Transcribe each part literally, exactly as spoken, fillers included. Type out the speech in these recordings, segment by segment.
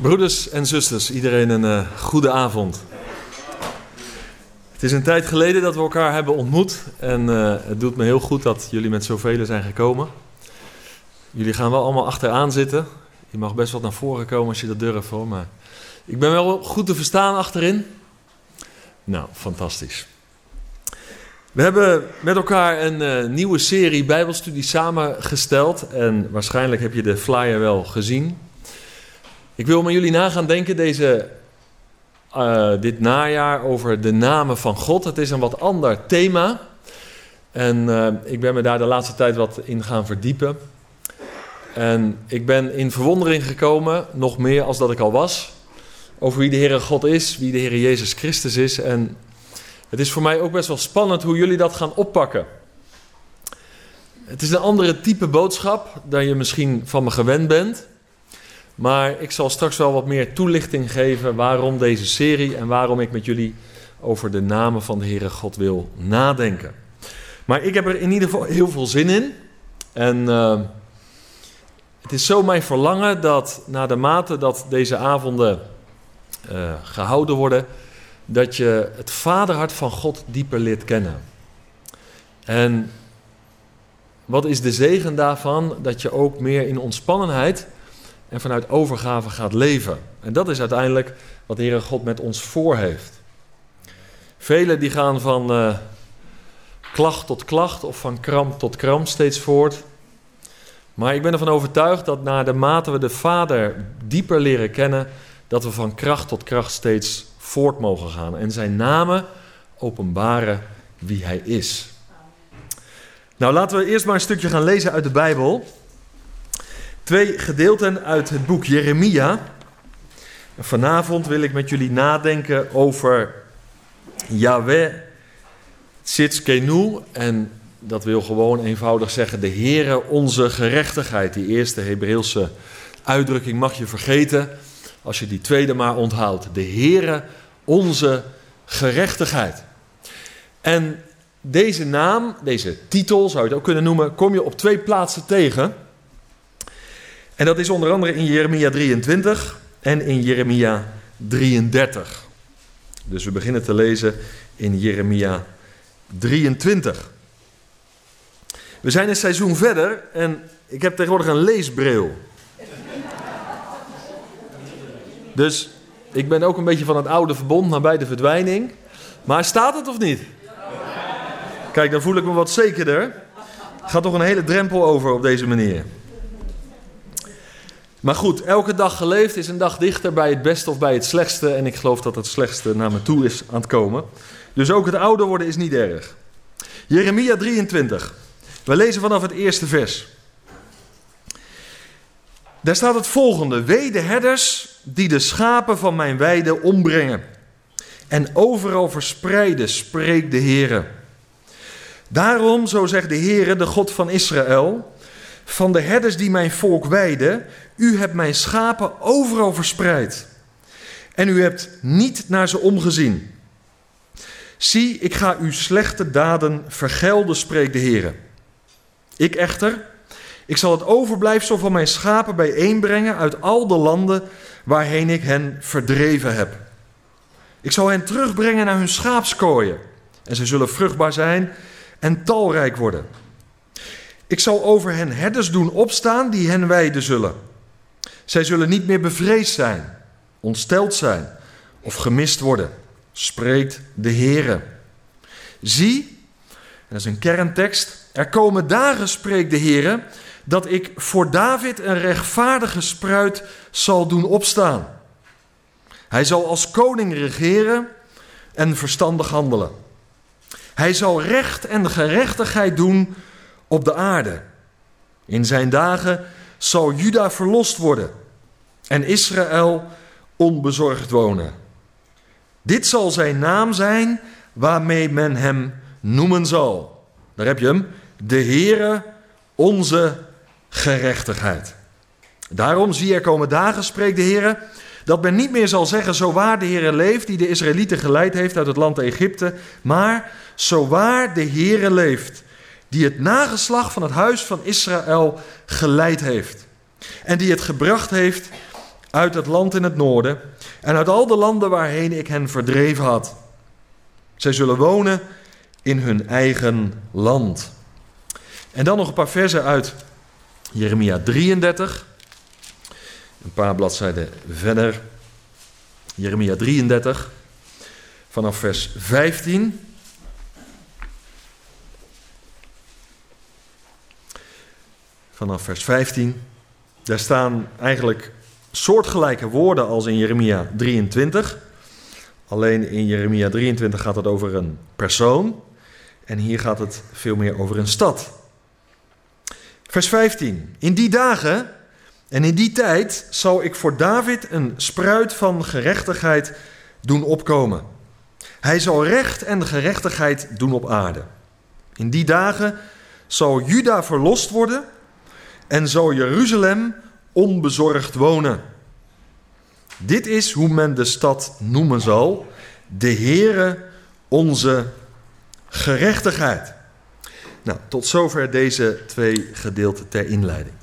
Broeders en zusters, iedereen een uh, goede avond. Het is een tijd geleden dat we elkaar hebben ontmoet en uh, het doet me heel goed dat jullie met zoveel zijn gekomen. Jullie gaan wel allemaal achteraan zitten. Je mag best wat naar voren komen als je dat durft hoor, maar ik ben wel goed te verstaan achterin. Nou, fantastisch. We hebben met elkaar een uh, nieuwe serie Bijbelstudie samengesteld en waarschijnlijk heb je de flyer wel gezien. Ik wil met jullie na gaan denken deze, uh, dit najaar over de namen van God. Het is een wat ander thema en uh, ik ben me daar de laatste tijd wat in gaan verdiepen. En ik ben in verwondering gekomen, nog meer als dat ik al was, over wie de Heere God is, wie de Heere Jezus Christus is. En het is voor mij ook best wel spannend hoe jullie dat gaan oppakken. Het is een andere type boodschap dan je misschien van me gewend bent. Maar ik zal straks wel wat meer toelichting geven waarom deze serie en waarom ik met jullie over de namen van de Heere God wil nadenken. Maar ik heb er in ieder geval heel veel zin in. En uh, het is zo mijn verlangen dat na de mate dat deze avonden uh, gehouden worden, dat je het vaderhart van God dieper leert kennen. En wat is de zegen daarvan? Dat je ook meer in ontspannenheid en vanuit overgave gaat leven. En dat is uiteindelijk wat de Heere God met ons voor heeft. Velen die gaan van uh, klacht tot klacht of van kramp tot kramp steeds voort. Maar ik ben ervan overtuigd dat naar de mate we de Vader dieper leren kennen, dat we van kracht tot kracht steeds voort mogen gaan. En zijn namen openbaren wie hij is. Nou, laten we eerst maar een stukje gaan lezen uit de Bijbel. Twee gedeelten uit het boek Jeremia. Vanavond wil ik met jullie nadenken over Yahweh Tzidkenu. En dat wil gewoon eenvoudig zeggen de Heere onze gerechtigheid. Die eerste Hebreeuwse uitdrukking mag je vergeten als je die tweede maar onthoudt. De Heere onze gerechtigheid. En deze naam, deze titel zou je het ook kunnen noemen, kom je op twee plaatsen tegen. En dat is onder andere in Jeremia drieëntwintig en in Jeremia drieëndertig. Dus we beginnen te lezen in Jeremia drieëntwintig. We zijn een seizoen verder en ik heb tegenwoordig een leesbril. Dus ik ben ook een beetje van het oude verbond nabij de verdwijning. Maar staat het of niet? Kijk, dan voel ik me wat zekerder. Gaat toch een hele drempel over op deze manier. Maar goed, elke dag geleefd is een dag dichter bij het beste of bij het slechtste. En ik geloof dat het slechtste naar me toe is aan het komen. Dus ook het ouder worden is niet erg. Jeremia drieëntwintig. We lezen vanaf het eerste vers. Daar staat het volgende. Wee de herders die de schapen van mijn weide ombrengen en overal verspreiden, spreekt de Heere. Daarom, zo zegt de Heere, de God van Israël, van de herders die mijn volk weiden, u hebt mijn schapen overal verspreid en u hebt niet naar ze omgezien. Zie, ik ga uw slechte daden vergelden, spreekt de Heere. Ik echter, ik zal het overblijfsel van mijn schapen bijeenbrengen uit al de landen waarheen ik hen verdreven heb. Ik zal hen terugbrengen naar hun schaapskooien en ze zullen vruchtbaar zijn en talrijk worden. Ik zal over hen herders doen opstaan die hen weiden zullen. Zij zullen niet meer bevreesd zijn, ontsteld zijn of gemist worden, spreekt de Heere. Zie, dat is een kerntekst, er komen dagen, spreekt de Heere, dat ik voor David een rechtvaardige spruit zal doen opstaan. Hij zal als koning regeren en verstandig handelen. Hij zal recht en gerechtigheid doen op de aarde. In zijn dagen zal Juda verlost worden en Israël onbezorgd wonen. Dit zal zijn naam zijn waarmee men hem noemen zal. Daar heb je hem. De Heere onze gerechtigheid. Daarom zie er komen dagen, spreekt de Heere, dat men niet meer zal zeggen, zo waar de Heere leeft, die de Israëlieten geleid heeft uit het land Egypte, maar zo waar de Heere leeft, die het nageslacht van het huis van Israël geleid heeft en die het gebracht heeft uit het land in het noorden en uit al de landen waarheen ik hen verdreven had. Zij zullen wonen in hun eigen land. En dan nog een paar versen uit Jeremia drieëndertig. Een paar bladzijden verder. Jeremia drieëndertig, vanaf vers vijftien. Vanaf vers vijftien. Daar staan eigenlijk soortgelijke woorden als in Jeremia drieëntwintig. Alleen in Jeremia drieëntwintig gaat het over een persoon. En hier gaat het veel meer over een stad. Vers vijftien. In die dagen en in die tijd zal ik voor David een spruit van gerechtigheid doen opkomen. Hij zal recht en gerechtigheid doen op aarde. In die dagen zal Juda verlost worden en zal Jeruzalem onbezorgd wonen. Dit is hoe men de stad noemen zal: de Heere onze gerechtigheid. Nou, tot zover deze twee gedeelten ter inleiding.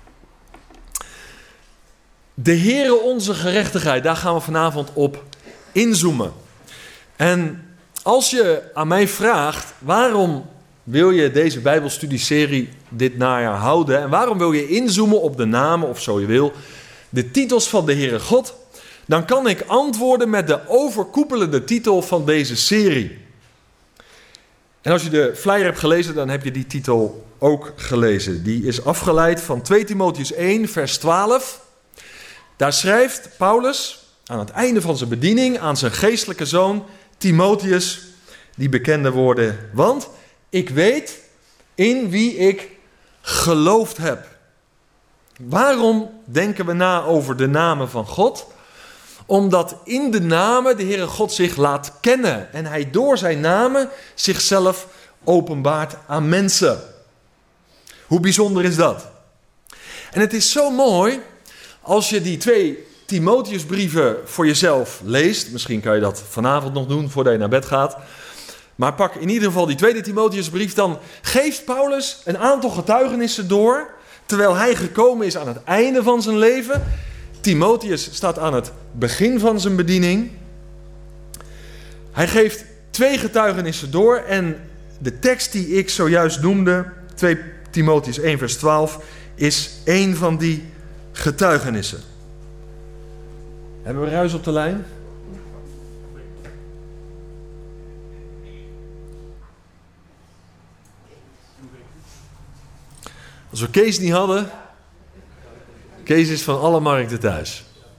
De Heere onze gerechtigheid, daar gaan we vanavond op inzoomen. En als je aan mij vraagt, waarom wil je deze Bijbelstudieserie dit najaar houden? En waarom wil je inzoomen op de namen, of zo je wil, de titels van de Heere God? Dan kan ik antwoorden met de overkoepelende titel van deze serie. En als je de flyer hebt gelezen, dan heb je die titel ook gelezen. Die is afgeleid van twee Timotheüs één, vers twaalf. Daar schrijft Paulus aan het einde van zijn bediening aan zijn geestelijke zoon Timotheus die bekende woorden: want ik weet in wie ik geloofd heb. Waarom denken we na over de namen van God? Omdat in de namen de Heere God zich laat kennen en hij door zijn namen zichzelf openbaart aan mensen. Hoe bijzonder is dat? En het is zo mooi als je die twee Timotheusbrieven voor jezelf leest. Misschien kan je dat vanavond nog doen voordat je naar bed gaat. Maar pak in ieder geval die tweede Timotheusbrief. Dan geeft Paulus een aantal getuigenissen door, terwijl hij gekomen is aan het einde van zijn leven. Timotheus staat aan het begin van zijn bediening. Hij geeft twee getuigenissen door en de tekst die ik zojuist noemde, twee Timotheüs één vers twaalf, is één van die getuigenissen. Hebben we ruis op de lijn? Als we Kees niet hadden... Kees is van alle markten thuis.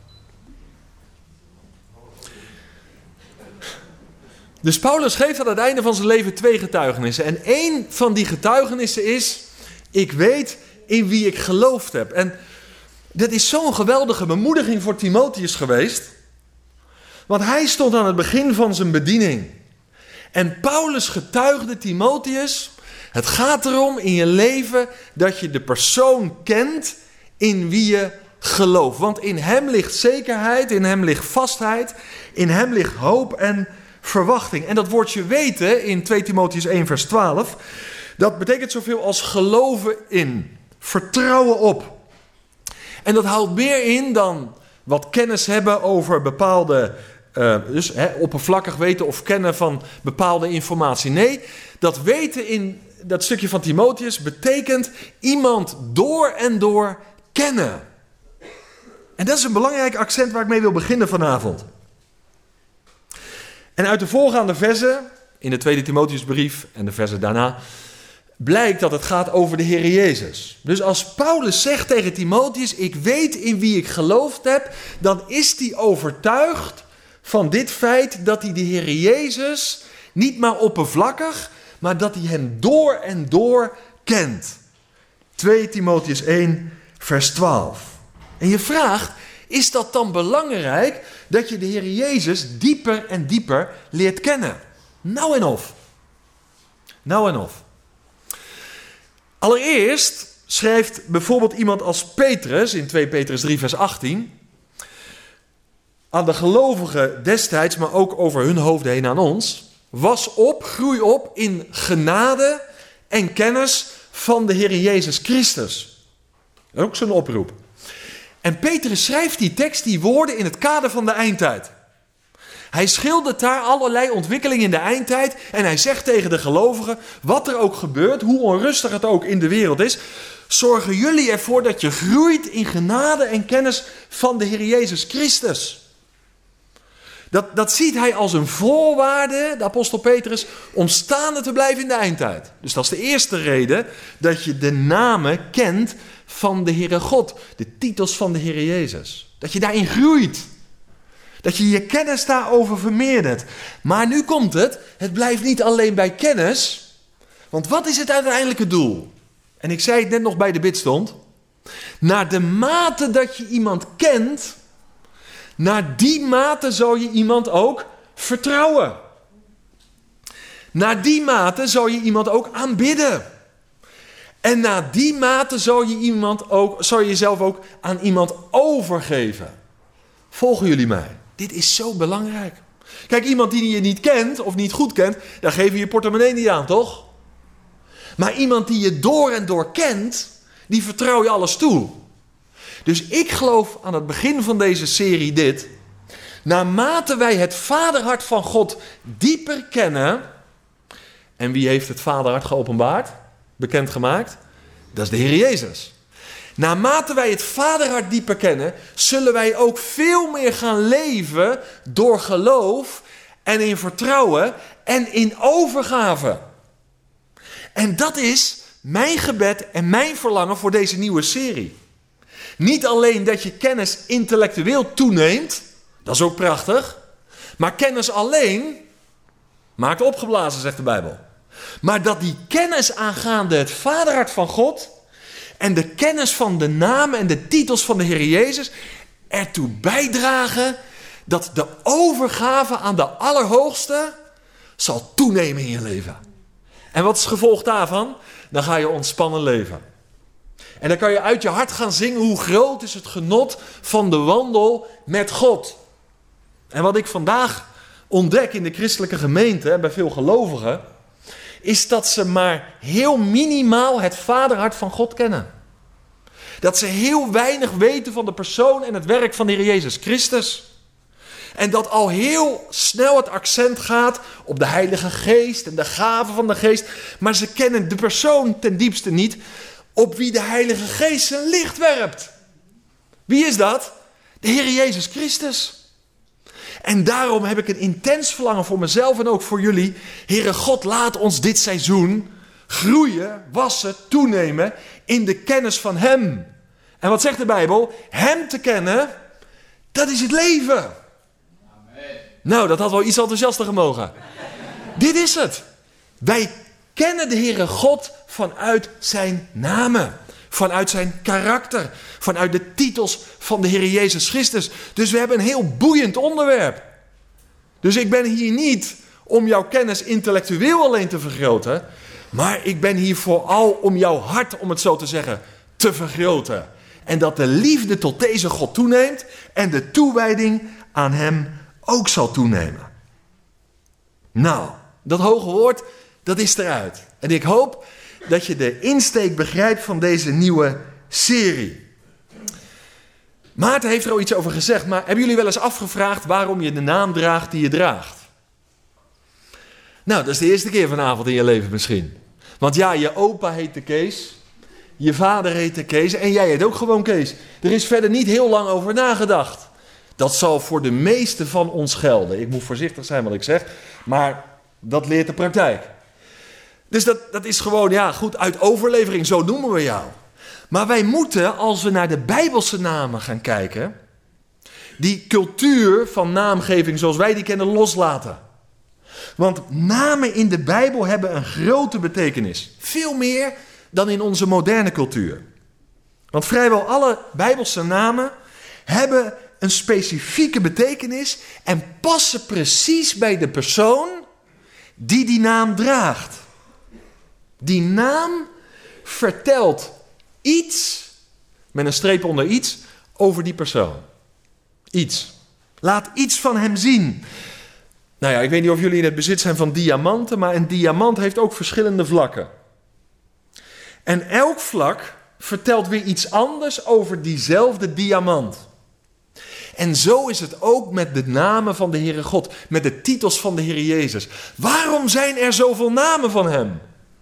Dus Paulus geeft aan het einde van zijn leven twee getuigenissen. En één van die getuigenissen is: ik weet in wie ik geloofd heb. En dat is zo'n geweldige bemoediging voor Timotheus geweest. Want hij stond aan het begin van zijn bediening. En Paulus getuigde Timotheus: het gaat erom in je leven dat je de persoon kent in wie je gelooft. Want in hem ligt zekerheid, in hem ligt vastheid, in hem ligt hoop en verwachting. En dat woordje weten in twee Timotheüs één vers twaalf, dat betekent zoveel als geloven in, vertrouwen op. En dat houdt meer in dan wat kennis hebben over bepaalde, uh, dus hè, oppervlakkig weten of kennen van bepaalde informatie. Nee, dat weten in dat stukje van Timotheus betekent iemand door en door kennen. En dat is een belangrijk accent waar ik mee wil beginnen vanavond. En uit de voorgaande versen, in de tweede Timotheusbrief en de versen daarna, blijkt dat het gaat over de Heer Jezus. Dus als Paulus zegt tegen Timotheus: ik weet in wie ik geloofd heb, dan is hij overtuigd van dit feit dat hij de Heer Jezus niet maar oppervlakkig, maar dat hij hem door en door kent. twee Timotheüs één vers twaalf. En je vraagt, is dat dan belangrijk dat je de Heer Jezus dieper en dieper leert kennen? Nou en of. Nou en of. Allereerst schrijft bijvoorbeeld iemand als Petrus in twee Petrus drie vers achttien... aan de gelovigen destijds, maar ook over hun hoofden heen aan ons: was op, groei op in genade en kennis van de Heer Jezus Christus. Ook zo'n oproep. En Petrus schrijft die tekst, die woorden in het kader van de eindtijd. Hij schildert daar allerlei ontwikkelingen in de eindtijd. En hij zegt tegen de gelovigen, wat er ook gebeurt, hoe onrustig het ook in de wereld is, zorgen jullie ervoor dat je groeit in genade en kennis van de Heer Jezus Christus. Dat, dat ziet hij als een voorwaarde, de apostel Petrus, om staande te blijven in de eindtijd. Dus dat is de eerste reden, dat je de namen kent van de Heere God. De titels van de Heer Jezus. Dat je daarin groeit. Dat je je kennis daarover vermeerdert. Maar nu komt het, het blijft niet alleen bij kennis. Want wat is het uiteindelijke doel? En ik zei het net nog bij de bidstond. Naar de mate dat je iemand kent, naar die mate zal je iemand ook vertrouwen. Naar die mate zal je iemand ook aanbidden. En naar die mate zal je, iemand ook, zal je jezelf ook aan iemand overgeven. Volgen jullie mij? Dit is zo belangrijk. Kijk, iemand die je niet kent of niet goed kent, daar geef je je portemonnee niet aan, toch? Maar iemand die je door en door kent, die vertrouw je alles toe. Dus ik geloof aan het begin van deze serie dit. Naarmate wij het vaderhart van God dieper kennen. En wie heeft het vaderhart geopenbaard? Bekendgemaakt? Dat is de Heer Jezus. Naarmate wij het vaderhart dieper kennen, zullen wij ook veel meer gaan leven door geloof en in vertrouwen en in overgave. En dat is mijn gebed en mijn verlangen voor deze nieuwe serie. Niet alleen dat je kennis intellectueel toeneemt, dat is ook prachtig, maar kennis alleen maakt opgeblazen, zegt de Bijbel. Maar dat die kennis aangaande het vaderhart van God en de kennis van de namen en de titels van de Heer Jezus ertoe bijdragen dat de overgave aan de Allerhoogste zal toenemen in je leven. En wat is het gevolg daarvan? Dan ga je ontspannen leven. En dan kan je uit je hart gaan zingen hoe groot is het genot van de wandel met God. En wat ik vandaag ontdek in de christelijke gemeente en bij veel gelovigen, is dat ze maar heel minimaal het vaderhart van God kennen. Dat ze heel weinig weten van de persoon en het werk van de Heer Jezus Christus. En dat al heel snel het accent gaat op de Heilige Geest en de gaven van de Geest. Maar ze kennen de persoon ten diepste niet op wie de Heilige Geest zijn licht werpt. Wie is dat? De Heer Jezus Christus. En daarom heb ik een intens verlangen voor mezelf en ook voor jullie. Heere God, laat ons dit seizoen groeien, wassen, toenemen in de kennis van Hem. En wat zegt de Bijbel? Hem te kennen, dat is het leven. Amen. Nou, dat had wel iets enthousiaster gemogen. Dit is het. Wij kennen de Heere God vanuit zijn namen. Vanuit zijn karakter. Vanuit de titels van de Heer Jezus Christus. Dus we hebben een heel boeiend onderwerp. Dus ik ben hier niet om jouw kennis intellectueel alleen te vergroten. Maar ik ben hier vooral om jouw hart, om het zo te zeggen, te vergroten. En dat de liefde tot deze God toeneemt. En de toewijding aan hem ook zal toenemen. Nou, dat hoge woord, dat is eruit. En ik hoop dat je de insteek begrijpt van deze nieuwe serie. Maarten heeft er al iets over gezegd, maar hebben jullie wel eens afgevraagd waarom je de naam draagt die je draagt? Nou, dat is de eerste keer vanavond in je leven misschien. Want ja, je opa heette Kees, je vader heette Kees en jij heet ook gewoon Kees. Er is verder niet heel lang over nagedacht. Dat zal voor de meeste van ons gelden. Ik moet voorzichtig zijn wat ik zeg, maar dat leert de praktijk. Dus dat, dat is gewoon, ja goed, uit overlevering, zo noemen we jou. Maar wij moeten, als we naar de Bijbelse namen gaan kijken, die cultuur van naamgeving zoals wij die kennen loslaten. Want namen in de Bijbel hebben een grote betekenis. Veel meer dan in onze moderne cultuur. Want vrijwel alle Bijbelse namen hebben een specifieke betekenis en passen precies bij de persoon die die naam draagt. Die naam vertelt iets, met een streep onder iets, over die persoon. Iets. Laat iets van hem zien. Nou ja, ik weet niet of jullie in het bezit zijn van diamanten, maar een diamant heeft ook verschillende vlakken. En elk vlak vertelt weer iets anders over diezelfde diamant. En zo is het ook met de namen van de Heere God, met de titels van de Heer Jezus. Waarom zijn er zoveel namen van hem?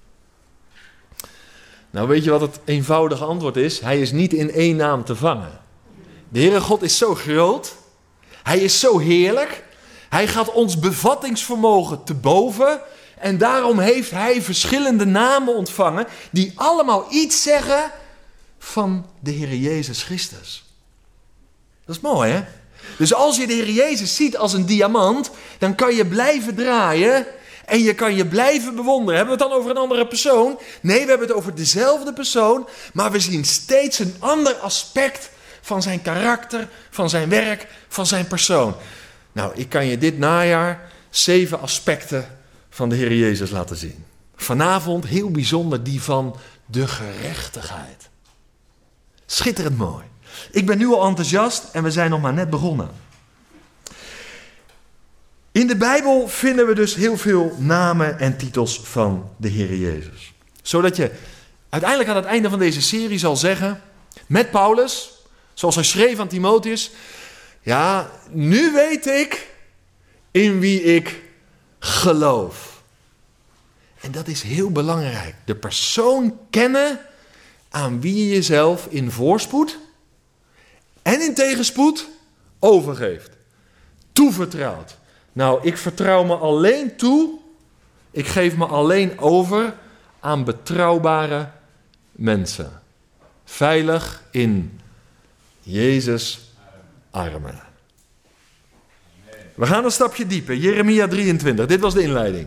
Nou, weet je wat het eenvoudige antwoord is? Hij is niet in één naam te vangen. De Heere God is zo groot. Hij is zo heerlijk. Hij gaat ons bevattingsvermogen te boven. En daarom heeft hij verschillende namen ontvangen die allemaal iets zeggen van de Heer Jezus Christus. Dat is mooi, hè? Dus als je de Heer Jezus ziet als een diamant, dan kan je blijven draaien en je kan je blijven bewonderen. Hebben we het dan over een andere persoon? Nee, we hebben het over dezelfde persoon, maar we zien steeds een ander aspect van zijn karakter, van zijn werk, van zijn persoon. Nou, ik kan je dit najaar zeven aspecten van de Heer Jezus laten zien. Vanavond heel bijzonder die van de gerechtigheid. Schitterend mooi. Ik ben nu al enthousiast en we zijn nog maar net begonnen. In de Bijbel vinden we dus heel veel namen en titels van de Heer Jezus. Zodat je uiteindelijk aan het einde van deze serie zal zeggen, met Paulus, zoals hij schreef aan Timotheus, ja, nu weet ik in wie ik geloof. En dat is heel belangrijk. De persoon kennen aan wie je jezelf in voorspoed en in tegenspoed overgeeft. Toevertrouwt. Nou, ik vertrouw me alleen toe. Ik geef me alleen over aan betrouwbare mensen. Veilig in Jezus' armen. We gaan een stapje dieper. Jeremia drieëntwintig. Dit was de inleiding.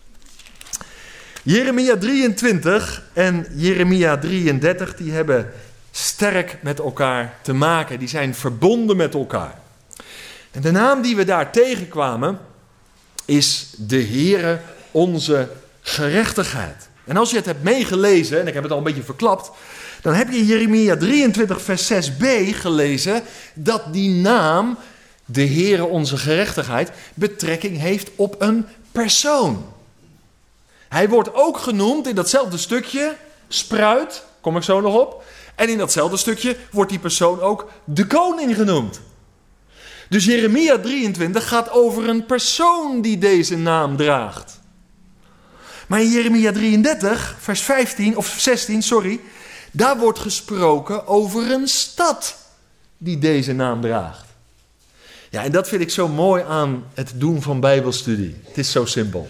Jeremia drieëntwintig en Jeremia drieëndertig, die hebben sterk met elkaar te maken. Die zijn verbonden met elkaar. En de naam die we daar tegenkwamen is de Heere onze gerechtigheid. En als je het hebt meegelezen, en ik heb het al een beetje verklapt, dan heb je in Jeremia drieëntwintig vers zes b gelezen dat die naam, de Heere onze gerechtigheid, betrekking heeft op een persoon. Hij wordt ook genoemd in datzelfde stukje, spruit, kom ik zo nog op. En in datzelfde stukje wordt die persoon ook de koning genoemd. Dus Jeremia drieëntwintig gaat over een persoon die deze naam draagt. Maar in Jeremia drieëndertig, vers vijftien, of zestien, sorry, daar wordt gesproken over een stad die deze naam draagt. Ja, en dat vind ik zo mooi aan het doen van Bijbelstudie. Het is zo simpel.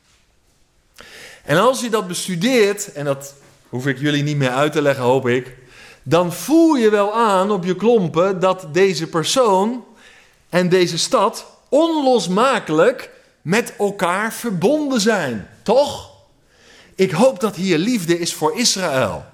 En als je dat bestudeert, en dat hoef ik jullie niet meer uit te leggen, hoop ik, dan voel je wel aan op je klompen dat deze persoon en deze stad onlosmakelijk met elkaar verbonden zijn. Toch? Ik hoop dat hier liefde is voor Israël.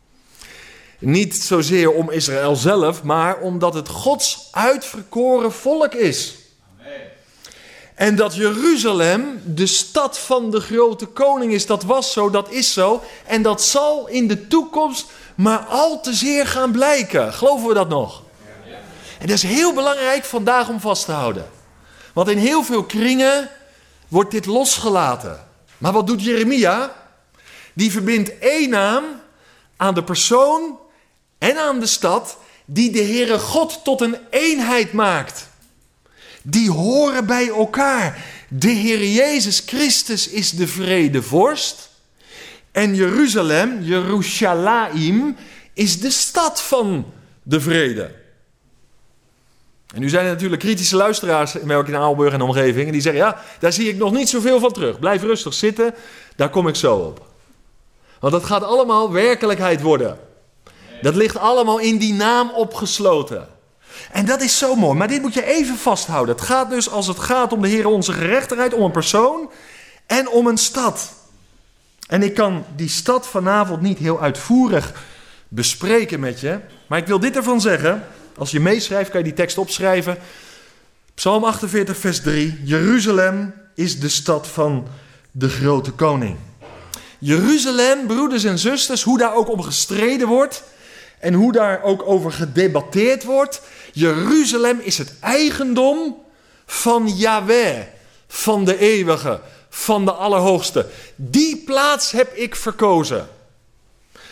Niet zozeer om Israël zelf, maar omdat het Gods uitverkoren volk is. Amen. En dat Jeruzalem de stad van de grote koning is. Dat was zo, dat is zo. En dat zal in de toekomst maar al te zeer gaan blijken. Geloven we dat nog? Ja. En dat is heel belangrijk vandaag om vast te houden. Want in heel veel kringen wordt dit losgelaten. Maar wat doet Jeremia? Die verbindt één naam aan de persoon en aan de stad die de Heere God tot een eenheid maakt. Die horen bij elkaar. De Heer Jezus Christus is de vredevorst. En Jeruzalem, Jerusalem, is de stad van de vrede. En nu zijn er natuurlijk kritische luisteraars in welke in Aalburg en omgeving. En die zeggen, ja, daar zie ik nog niet zoveel van terug. Blijf rustig zitten, daar kom ik zo op. Want dat gaat allemaal werkelijkheid worden. Dat ligt allemaal in die naam opgesloten. En dat is zo mooi. Maar dit moet je even vasthouden. Het gaat dus, als het gaat om de Heer onze gerechtigheid, om een persoon en om een stad. En ik kan die stad vanavond niet heel uitvoerig bespreken met je. Maar ik wil dit ervan zeggen. Als je meeschrijft, kan je die tekst opschrijven. Psalm achtenveertig, vers drie. Jeruzalem is de stad van de grote koning. Jeruzalem, broeders en zusters, hoe daar ook om gestreden wordt en hoe daar ook over gedebatteerd wordt. Jeruzalem is het eigendom van Yahweh, van de eeuwige, van de Allerhoogste. Die plaats heb ik verkozen.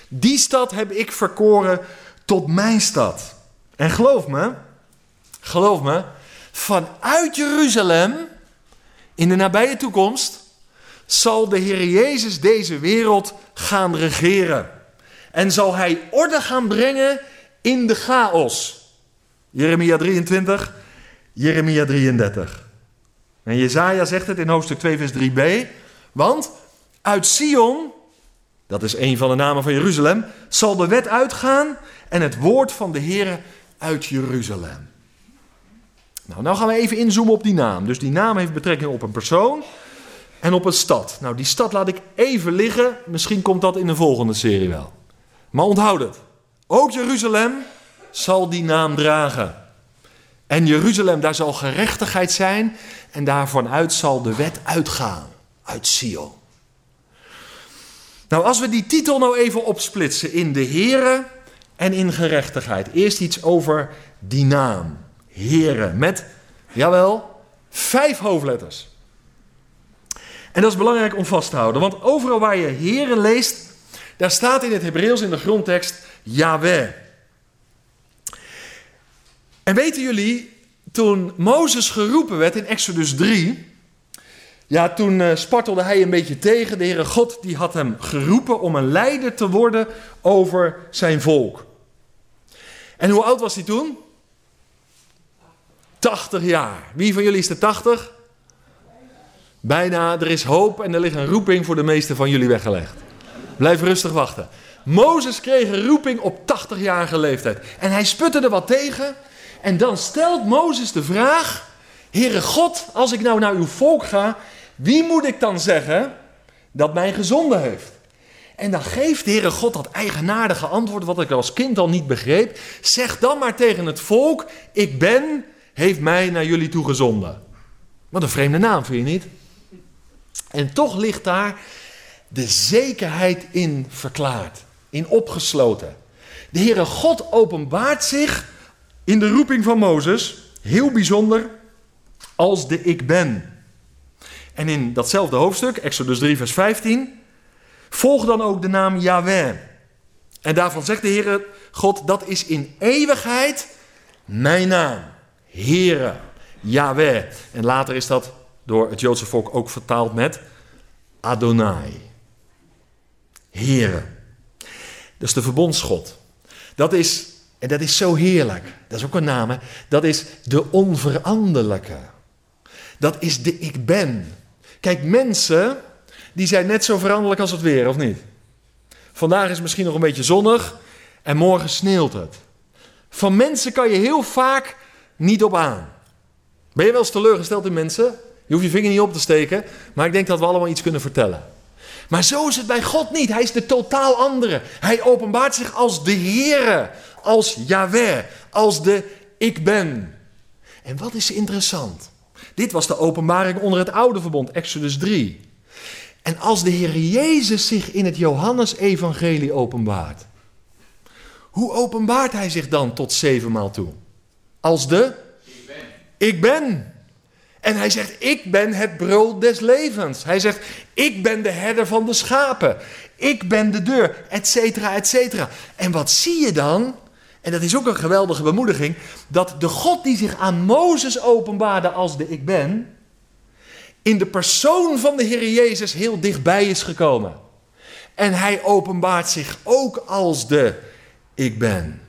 Die stad heb ik verkoren tot mijn stad. En geloof me, geloof me, vanuit Jeruzalem, in de nabije toekomst, zal de Heer Jezus deze wereld gaan regeren. En zal hij orde gaan brengen in de chaos. Jeremia drieëntwintig, Jeremia drieëndertig. En Jesaja zegt het in hoofdstuk twee vers drie b. Want uit Sion, dat is een van de namen van Jeruzalem, zal de wet uitgaan en het woord van de Heer uit Jeruzalem. Nou, nou gaan we even inzoomen op die naam. Dus die naam heeft betrekking op een persoon en op een stad. Nou, die stad laat ik even liggen. Misschien komt dat in de volgende serie wel. Maar onthoud het. Ook Jeruzalem zal die naam dragen. En Jeruzalem, daar zal gerechtigheid zijn. En daarvanuit zal de wet uitgaan. Uit Sion. Nou, als we die titel nou even opsplitsen in de Here en in gerechtigheid. Eerst iets over die naam. Here. Met, jawel, vijf hoofdletters. En dat is belangrijk om vast te houden. Want overal waar je Here leest, daar staat in het Hebreeuws in de grondtekst Yahweh. En weten jullie, toen Mozes geroepen werd in Exodus drie, ja, toen uh, spartelde hij een beetje tegen. De Heere God die had hem geroepen om een leider te worden over zijn volk. En hoe oud was hij toen? tachtig jaar. Wie van jullie is er tachtig? Bijna, er is hoop en er ligt een roeping voor de meeste van jullie weggelegd. Blijf rustig wachten. Mozes kreeg een roeping op tachtigjarige leeftijd. En hij sputte er wat tegen. En dan stelt Mozes de vraag: Heere God, als ik nou naar uw volk ga, wie moet ik dan zeggen dat mij gezonden heeft? En dan geeft de Heere God dat eigenaardige antwoord, wat ik als kind al niet begreep. Zeg dan maar tegen het volk: ik ben, heeft mij naar jullie toe gezonden. Wat een vreemde naam, vind je niet? En toch ligt daar de zekerheid in verklaard, in opgesloten. De Heere God openbaart zich in de roeping van Mozes, heel bijzonder, als de ik ben. En in datzelfde hoofdstuk, Exodus drie vers vijftien, volgt dan ook de naam Yahweh. En daarvan zegt de Heere God, dat is in eeuwigheid mijn naam. Heere, Yahweh. En later is dat door het Joodse volk ook vertaald met Adonai. Heere. Dat is de verbondsgod. Dat is, en dat is zo heerlijk, dat is ook een naam, hè? Dat is de onveranderlijke. Dat is de ik ben. Kijk, mensen, die zijn net zo veranderlijk als het weer, of niet? Vandaag is het misschien nog een beetje zonnig en morgen sneeuwt het. Van mensen kan je heel vaak niet op aan. Ben je wel eens teleurgesteld in mensen? Je hoeft je vinger niet op te steken, maar ik denk dat we allemaal iets kunnen vertellen. Maar zo is het bij God niet. Hij is de totaal andere. Hij openbaart zich als de Heere, als Yahweh, als de ik ben. En wat is interessant? Dit was de openbaring onder het oude verbond, Exodus drie. En als de Heer Jezus zich in het Johannes-evangelie openbaart, hoe openbaart hij zich dan tot zevenmaal toe? Als de ik ben. Ik ben. En hij zegt, ik ben het brood des levens. Hij zegt, ik ben de herder van de schapen. Ik ben de deur, et cetera, et cetera. En wat zie je dan? En dat is ook een geweldige bemoediging. Dat de God die zich aan Mozes openbaarde als de ik ben, in de persoon van de Heer Jezus heel dichtbij is gekomen. En hij openbaart zich ook als de ik ben.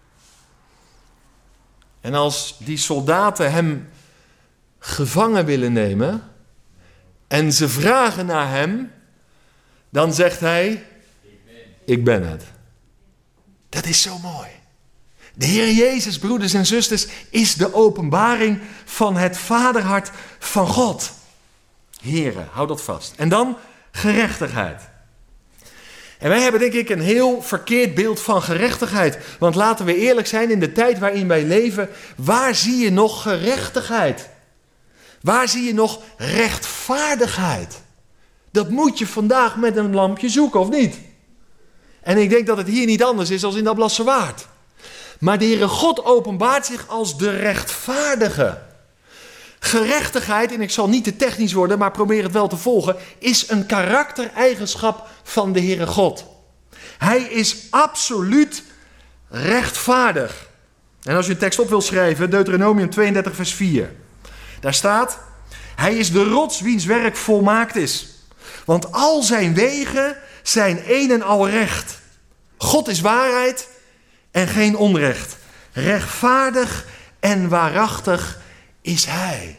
En als die soldaten hem gevangen willen nemen en ze vragen naar hem, dan zegt hij, ik ben het. Dat is zo mooi. De Heer Jezus, broeders en zusters, is de openbaring van het vaderhart van God. Heren, hou dat vast. En dan gerechtigheid. En wij hebben denk ik een heel verkeerd beeld van gerechtigheid. Want laten we eerlijk zijn, in de tijd waarin wij leven, waar zie je nog gerechtigheid? Waar zie je nog rechtvaardigheid? Dat moet je vandaag met een lampje zoeken, of niet? En ik denk dat het hier niet anders is dan in dat Ablasserwaard. Maar de Heere God openbaart zich als de rechtvaardige. Gerechtigheid, en ik zal niet te technisch worden, maar probeer het wel te volgen, is een karaktereigenschap van de Heere God. Hij is absoluut rechtvaardig. En als je een tekst op wil schrijven, Deuteronomium tweeëndertig vers vier. Daar staat, hij is de rots wiens werk volmaakt is. Want al zijn wegen zijn een en al recht. God is waarheid en geen onrecht. Rechtvaardig en waarachtig is hij.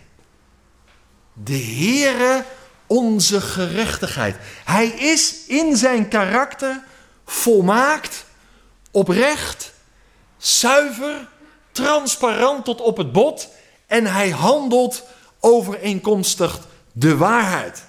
De Heere onze gerechtigheid. Hij is in zijn karakter volmaakt, oprecht, zuiver, transparant tot op het bot. En hij handelt overeenkomstig de waarheid.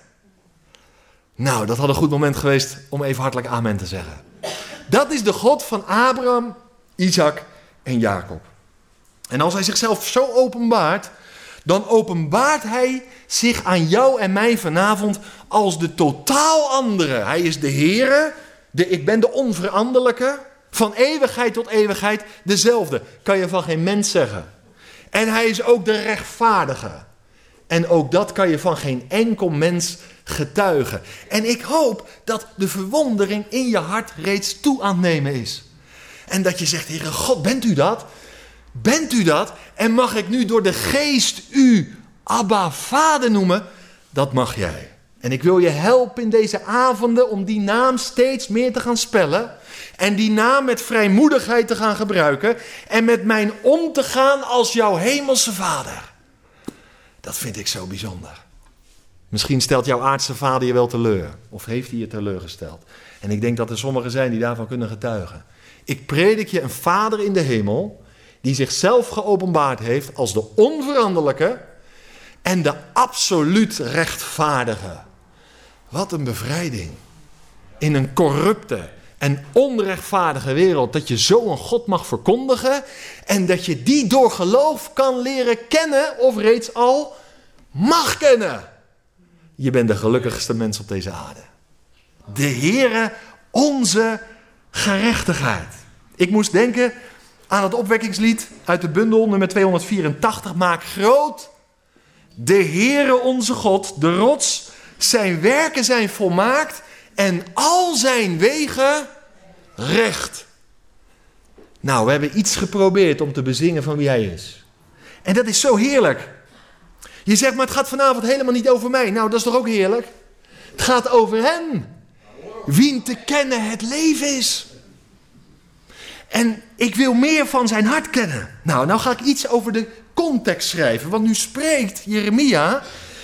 Nou, dat had een goed moment geweest om even hartelijk amen te zeggen. Dat is de God van Abraham, Isaac en Jacob. En als hij zichzelf zo openbaart, dan openbaart hij zich aan jou en mij vanavond als de totaal andere. Hij is de Heere, de, ik ben de onveranderlijke, van eeuwigheid tot eeuwigheid dezelfde. Kan je van geen mens zeggen. En hij is ook de rechtvaardige. En ook dat kan je van geen enkel mens getuigen. En ik hoop dat de verwondering in je hart reeds toe aan het nemen is. En dat je zegt, Heere God, bent u dat? Bent u dat? En mag ik nu door de geest u Abba Vader noemen? Dat mag jij. En ik wil je helpen in deze avonden om die naam steeds meer te gaan spellen. En die naam met vrijmoedigheid te gaan gebruiken. En met mijn om te gaan als jouw hemelse vader. Dat vind ik zo bijzonder. Misschien stelt jouw aardse vader je wel teleur. Of heeft hij je teleurgesteld. En ik denk dat er sommigen zijn die daarvan kunnen getuigen. Ik predik je een vader in de hemel die zichzelf geopenbaard heeft als de onveranderlijke en de absoluut rechtvaardige. Wat een bevrijding. In een corrupte en onrechtvaardige wereld, dat je zo een God mag verkondigen en dat je die door geloof kan leren kennen of reeds al mag kennen. Je bent de gelukkigste mens op deze aarde. De Heere, onze gerechtigheid. Ik moest denken aan het opwekkingslied uit de bundel nummer tweehonderdvierentachtig. Maak groot de Heere onze God, de rots. Zijn werken zijn volmaakt en al zijn wegen recht. Nou, we hebben iets geprobeerd om te bezingen van wie hij is. En dat is zo heerlijk. Je zegt, maar het gaat vanavond helemaal niet over mij. Nou, dat is toch ook heerlijk? Het gaat over hem. Wien te kennen het leven is. En ik wil meer van zijn hart kennen. Nou, nou ga ik iets over de context schrijven. Want nu spreekt Jeremia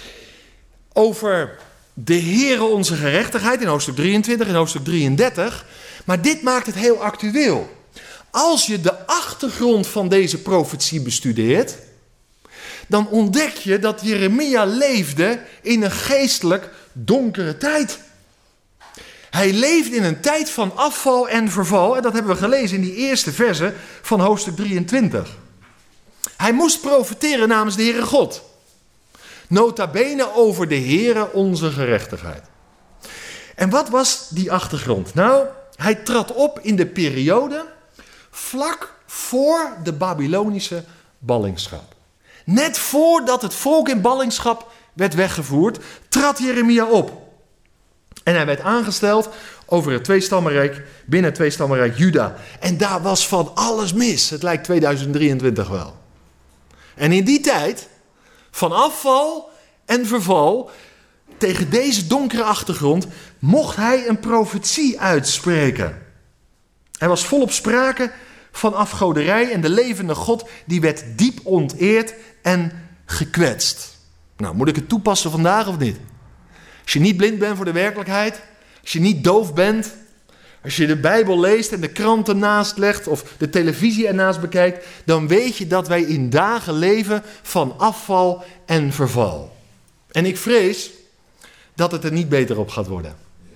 over de Heere onze gerechtigheid in hoofdstuk drieëntwintig en hoofdstuk drieëndertig. Maar dit maakt het heel actueel. Als je de achtergrond van deze profetie bestudeert, dan ontdek je dat Jeremia leefde in een geestelijk donkere tijd. Hij leefde in een tijd van afval en verval. En dat hebben we gelezen in die eerste verse van hoofdstuk drieëntwintig. Hij moest profeteren namens de Heere God. Nota bene over de Heere onze gerechtigheid. En wat was die achtergrond? Nou, hij trad op in de periode vlak voor de Babylonische ballingschap. Net voordat het volk in ballingschap werd weggevoerd, trad Jeremia op. En hij werd aangesteld over het tweestammenrijk, binnen het tweestammenrijk Juda. En daar was van alles mis. Het lijkt tweeduizend drieëntwintig wel. En in die tijd, van afval en verval, tegen deze donkere achtergrond, mocht hij een profetie uitspreken. Hij was volop sprake van afgoderij en de levende God, die werd diep onteerd en gekwetst. Nou, moet ik het toepassen vandaag of niet? Als je niet blind bent voor de werkelijkheid, als je niet doof bent, als je de Bijbel leest en de krant ernaast legt of de televisie ernaast bekijkt, dan weet je dat wij in dagen leven van afval en verval. En ik vrees dat het er niet beter op gaat worden.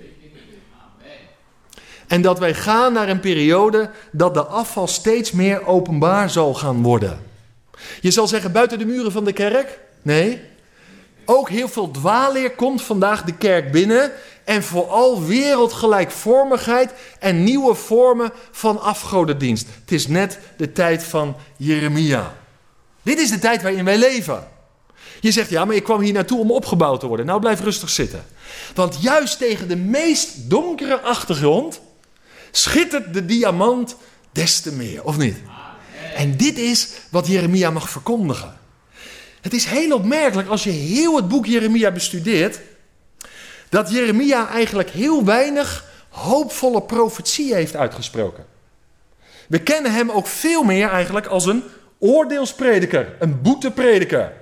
En dat wij gaan naar een periode dat de afval steeds meer openbaar zal gaan worden. Je zal zeggen, buiten de muren van de kerk? Nee. Ook heel veel dwaalleer komt vandaag de kerk binnen. En vooral wereldgelijkvormigheid en nieuwe vormen van afgodendienst. Het is net de tijd van Jeremia. Dit is de tijd waarin wij leven. Je zegt, ja, maar ik kwam hier naartoe om opgebouwd te worden. Nou, blijf rustig zitten. Want juist tegen de meest donkere achtergrond schittert de diamant des te meer, of niet? En dit is wat Jeremia mag verkondigen. Het is heel opmerkelijk als je heel het boek Jeremia bestudeert, dat Jeremia eigenlijk heel weinig hoopvolle profetieën heeft uitgesproken. We kennen hem ook veel meer eigenlijk als een oordeelsprediker, een boeteprediker.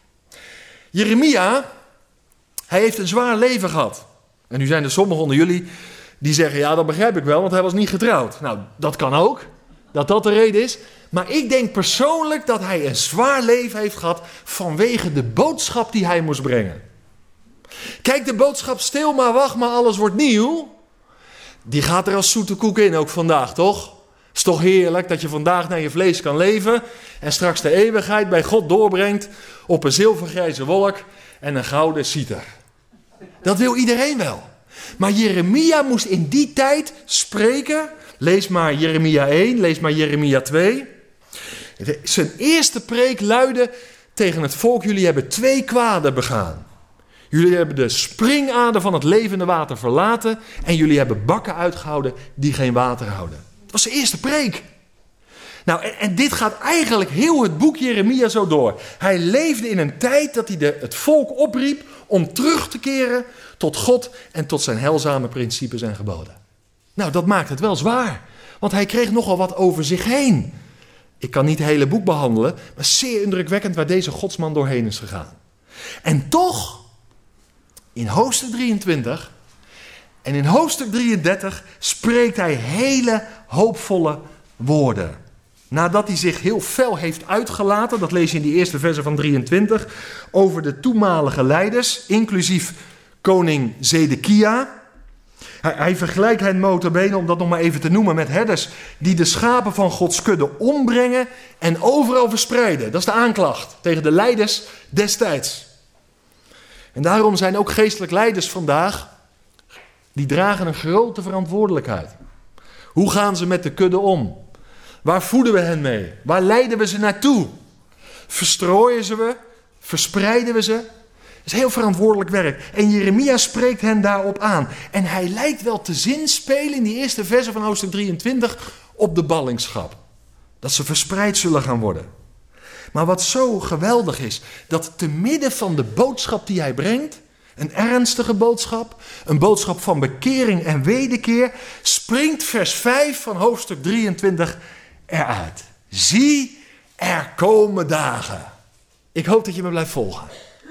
Jeremia, hij heeft een zwaar leven gehad. En nu zijn er sommigen onder jullie die zeggen, ja, dat begrijp ik wel, want hij was niet getrouwd. Nou, dat kan ook, dat dat de reden is. Maar ik denk persoonlijk dat hij een zwaar leven heeft gehad vanwege de boodschap die hij moest brengen. Kijk, de boodschap stil maar wacht maar alles wordt nieuw, die gaat er als zoete koek in ook vandaag, toch? Het is toch heerlijk dat je vandaag naar je vlees kan leven en straks de eeuwigheid bij God doorbrengt op een zilvergrijze wolk en een gouden citer. Dat wil iedereen wel. Maar Jeremia moest in die tijd spreken. Lees maar Jeremia één, lees maar Jeremia twee. Zijn eerste preek luidde tegen het volk, jullie hebben twee kwaden begaan. Jullie hebben de springader van het levende water verlaten en jullie hebben bakken uitgehouden die geen water houden. Dat was zijn eerste preek. Nou, en, en dit gaat eigenlijk heel het boek Jeremia zo door. Hij leefde in een tijd dat hij de, het volk opriep om terug te keren tot God en tot zijn heilzame principes en geboden. Nou, dat maakt het wel zwaar, want hij kreeg nogal wat over zich heen. Ik kan niet het hele boek behandelen, maar zeer indrukwekkend waar deze godsman doorheen is gegaan. En toch, in hoofdstuk drieëntwintig en in hoofdstuk drieëndertig spreekt hij hele hoopvolle woorden. Nadat hij zich heel fel heeft uitgelaten, dat lees je in die eerste versen van drieëntwintig, over de toenmalige leiders, inclusief koning Zedekia. Hij, hij vergelijkt hen notabene, om dat nog maar even te noemen, met herders die de schapen van Gods kudde ombrengen en overal verspreiden. Dat is de aanklacht tegen de leiders destijds. En daarom zijn ook geestelijk leiders vandaag, die dragen een grote verantwoordelijkheid. Hoe gaan ze met de kudde om? Waar voeden we hen mee? Waar leiden we ze naartoe? Verstrooien ze we? Verspreiden we ze? Dat is heel verantwoordelijk werk. En Jeremia spreekt hen daarop aan. En hij lijkt wel te zinspelen in die eerste versen van hoofdstuk drieëntwintig op de ballingschap. Dat ze verspreid zullen gaan worden. Maar wat zo geweldig is, dat te midden van de boodschap die hij brengt, een ernstige boodschap, een boodschap van bekering en wederkeer, springt vers vijf van hoofdstuk drieëntwintig eruit. Zie, er komen dagen. Ik hoop dat je me blijft volgen.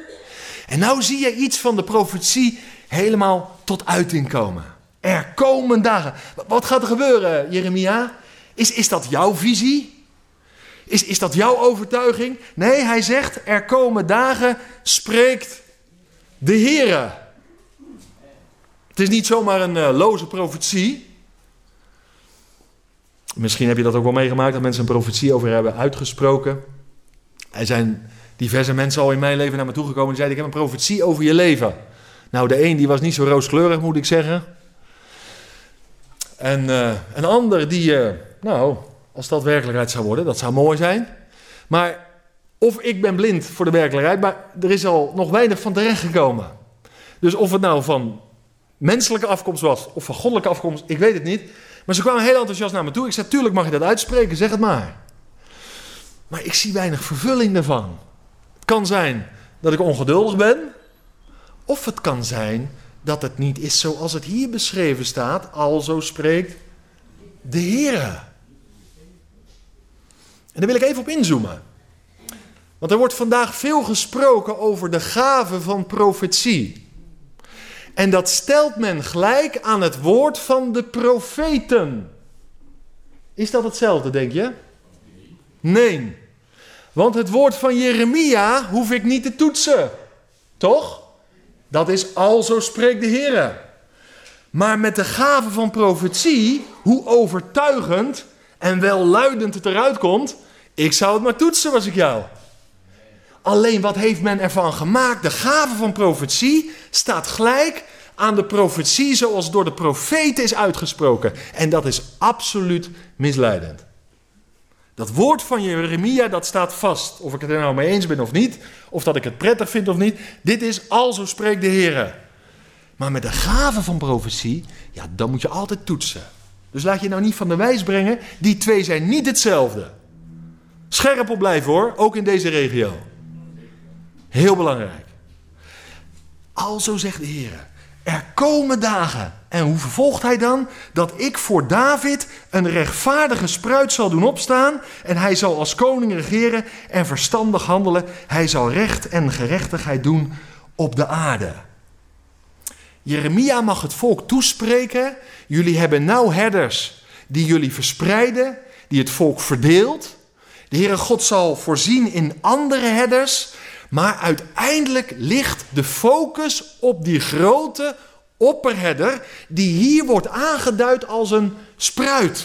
En nou zie je iets van de profetie helemaal tot uiting komen. Er komen dagen. Wat gaat er gebeuren, Jeremia? Is, is dat jouw visie? Is, is dat jouw overtuiging? Nee, hij zegt, er komen dagen, spreekt de Heere. Het is niet zomaar een uh, loze profetie. Misschien heb je dat ook wel meegemaakt, dat mensen een profetie over hebben uitgesproken. Er zijn diverse mensen al in mijn leven naar me toegekomen die zeiden, ik heb een profetie over je leven. Nou, de een die was niet zo rooskleurig, moet ik zeggen. En uh, een ander die, uh, nou, als dat werkelijkheid zou worden, dat zou mooi zijn. Maar of ik ben blind voor de werkelijkheid, maar er is al nog weinig van terechtgekomen. Dus of het nou van menselijke afkomst was of van goddelijke afkomst, ik weet het niet. Maar ze kwamen heel enthousiast naar me toe. Ik zei, tuurlijk mag je dat uitspreken, zeg het maar. Maar ik zie weinig vervulling daarvan. Het kan zijn dat ik ongeduldig ben. Of het kan zijn dat het niet is zoals het hier beschreven staat. Alzo spreekt de Heere. En daar wil ik even op inzoomen. Want er wordt vandaag veel gesproken over de gave van profetie. En dat stelt men gelijk aan het woord van de profeten. Is dat hetzelfde, denk je? Nee. Want het woord van Jeremia hoef ik niet te toetsen. Toch? Dat is alzo spreekt de Heere. Maar met de gave van profetie, hoe overtuigend en welluidend het eruit komt, ik zou het maar toetsen was ik jou. Alleen wat heeft men ervan gemaakt? De gave van profetie staat gelijk aan de profetie zoals door de profeten is uitgesproken. En dat is absoluut misleidend. Dat woord van Jeremia, dat staat vast. Of ik het er nou mee eens ben of niet. Of dat ik het prettig vind of niet. Dit is alzo spreekt de Heere. Maar met de gave van profetie, ja, dan moet je altijd toetsen. Dus laat je nou niet van de wijs brengen. Die twee zijn niet hetzelfde. Scherp op blijven hoor, ook in deze regio. Heel belangrijk. Alzo zegt de Heer, er komen dagen. En hoe vervolgt hij dan? Dat ik voor David een rechtvaardige spruit zal doen opstaan. En hij zal als koning regeren en verstandig handelen. Hij zal recht en gerechtigheid doen op de aarde. Jeremia mag het volk toespreken. Jullie hebben nou herders die jullie verspreiden, die het volk verdeelt. De Heere God zal voorzien in andere herders. Maar uiteindelijk ligt de focus op die grote opperherder die hier wordt aangeduid als een spruit.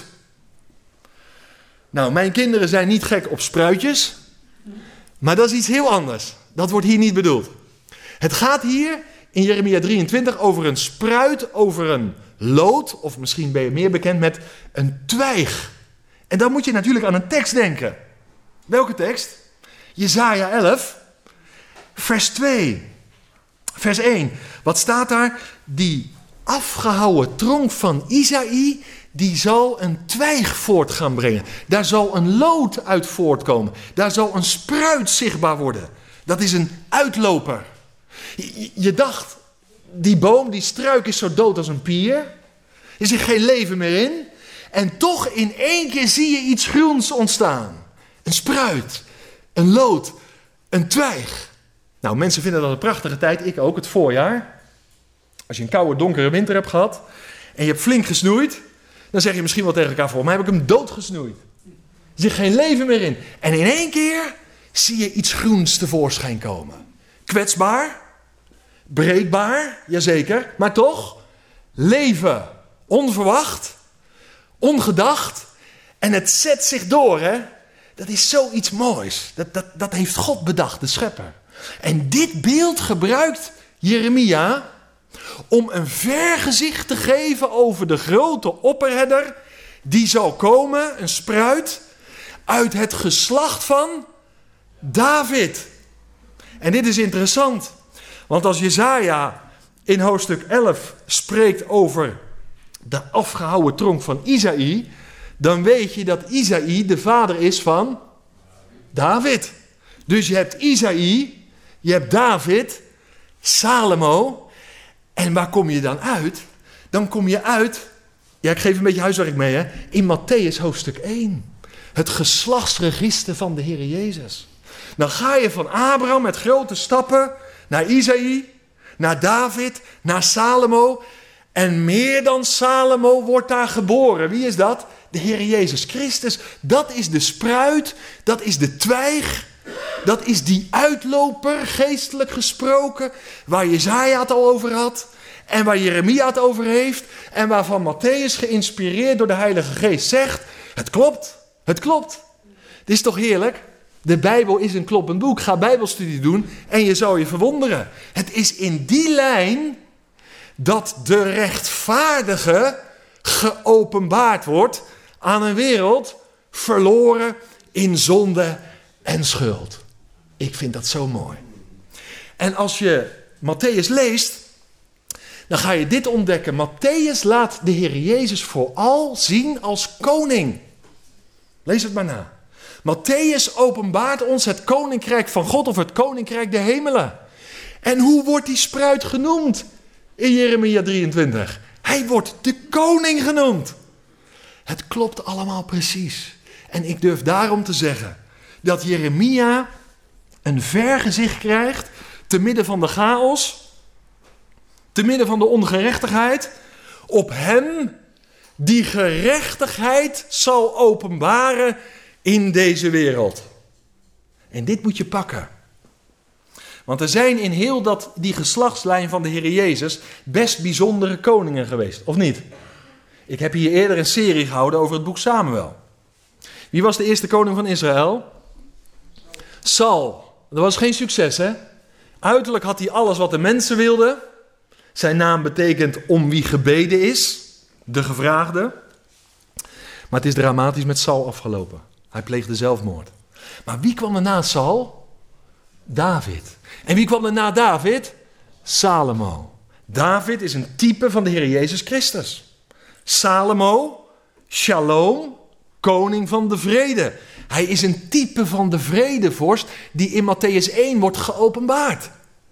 Nou, mijn kinderen zijn niet gek op spruitjes, maar dat is iets heel anders. Dat wordt hier niet bedoeld. Het gaat hier in Jeremia drieëntwintig over een spruit, over een loot, of misschien ben je meer bekend met een twijg. En dan moet je natuurlijk aan een tekst denken. Welke tekst? Jesaja elf, vers twee. Vers één. Wat staat daar? Die afgehouwen tronk van Isaïe, die zal een twijg voort gaan brengen. Daar zal een loot uit voortkomen. Daar zal een spruit zichtbaar worden. Dat is een uitloper. Je, je dacht, die boom, die struik is zo dood als een pier. Er zit geen leven meer in. En toch in één keer zie je iets groens ontstaan. Een spruit, een loot, een twijg. Nou, mensen vinden dat een prachtige tijd. Ik ook, het voorjaar. Als je een koude, donkere winter hebt gehad en je hebt flink gesnoeid, dan zeg je misschien wel tegen elkaar, voor mij heb ik hem doodgesnoeid. Er zit geen leven meer in. En in één keer zie je iets groens tevoorschijn komen. Kwetsbaar, breekbaar, jazeker, maar toch leven. Onverwacht, ongedacht. En het zet zich door, hè. Dat is zoiets moois. Dat, dat, dat heeft God bedacht, de schepper. En dit beeld gebruikt Jeremia om een vergezicht te geven over de grote opperherder die zal komen, een spruit, uit het geslacht van David. En dit is interessant, want als Jesaja in hoofdstuk elf spreekt over de afgehouwen tronk van Isaïe, dan weet je dat Isaïe de vader is van David. Dus je hebt Isaïe, je hebt David, Salomo. En waar kom je dan uit? Dan kom je uit, ja, ik geef een beetje huiswerk mee, hè, in Mattheüs hoofdstuk één. Het geslachtsregister van de Heer Jezus. Dan ga je van Abraham met grote stappen naar Isaïe, naar David, naar Salomo. En meer dan Salomo wordt daar geboren. Wie is dat? De Heer Jezus Christus. Dat is de spruit, dat is de twijg. Dat is die uitloper, geestelijk gesproken, waar Jesaja het al over had. En waar Jeremia het over heeft. En waarvan Mattheüs geïnspireerd door de Heilige Geest zegt, het klopt, het klopt. Het is toch heerlijk? De Bijbel is een kloppend boek. Ga Bijbelstudie doen en je zou je verwonderen. Het is in die lijn dat de rechtvaardige geopenbaard wordt aan een wereld verloren in zonde en schuld. Ik vind dat zo mooi. En als je Mattheüs leest, dan ga je dit ontdekken. Mattheüs laat de Heer Jezus vooral zien als koning. Lees het maar na. Mattheüs openbaart ons het koninkrijk van God of het koninkrijk der hemelen. En hoe wordt die spruit genoemd in Jeremia drieëntwintig? Hij wordt de koning genoemd. Het klopt allemaal precies. En ik durf daarom te zeggen dat Jeremia een vergezicht krijgt te midden van de chaos, te midden van de ongerechtigheid, op hem die gerechtigheid zal openbaren in deze wereld. En dit moet je pakken. Want er zijn in heel dat, die geslachtslijn van de Heer Jezus best bijzondere koningen geweest, of niet? Ik heb hier eerder een serie gehouden over het boek Samuel. Wie was de eerste koning van Israël? Saul. Dat was geen succes, hè? Uiterlijk had hij alles wat de mensen wilden. Zijn naam betekent om wie gebeden is, de gevraagde. Maar het is dramatisch met Saul afgelopen. Hij pleegde zelfmoord. Maar wie kwam er na Saul? David. En wie kwam er na David? Salomo. David is een type van de Heer Jezus Christus. Salomo Shalom, koning van de vrede. Hij is een type van de vredevorst die in Matthäus één wordt geopenbaard.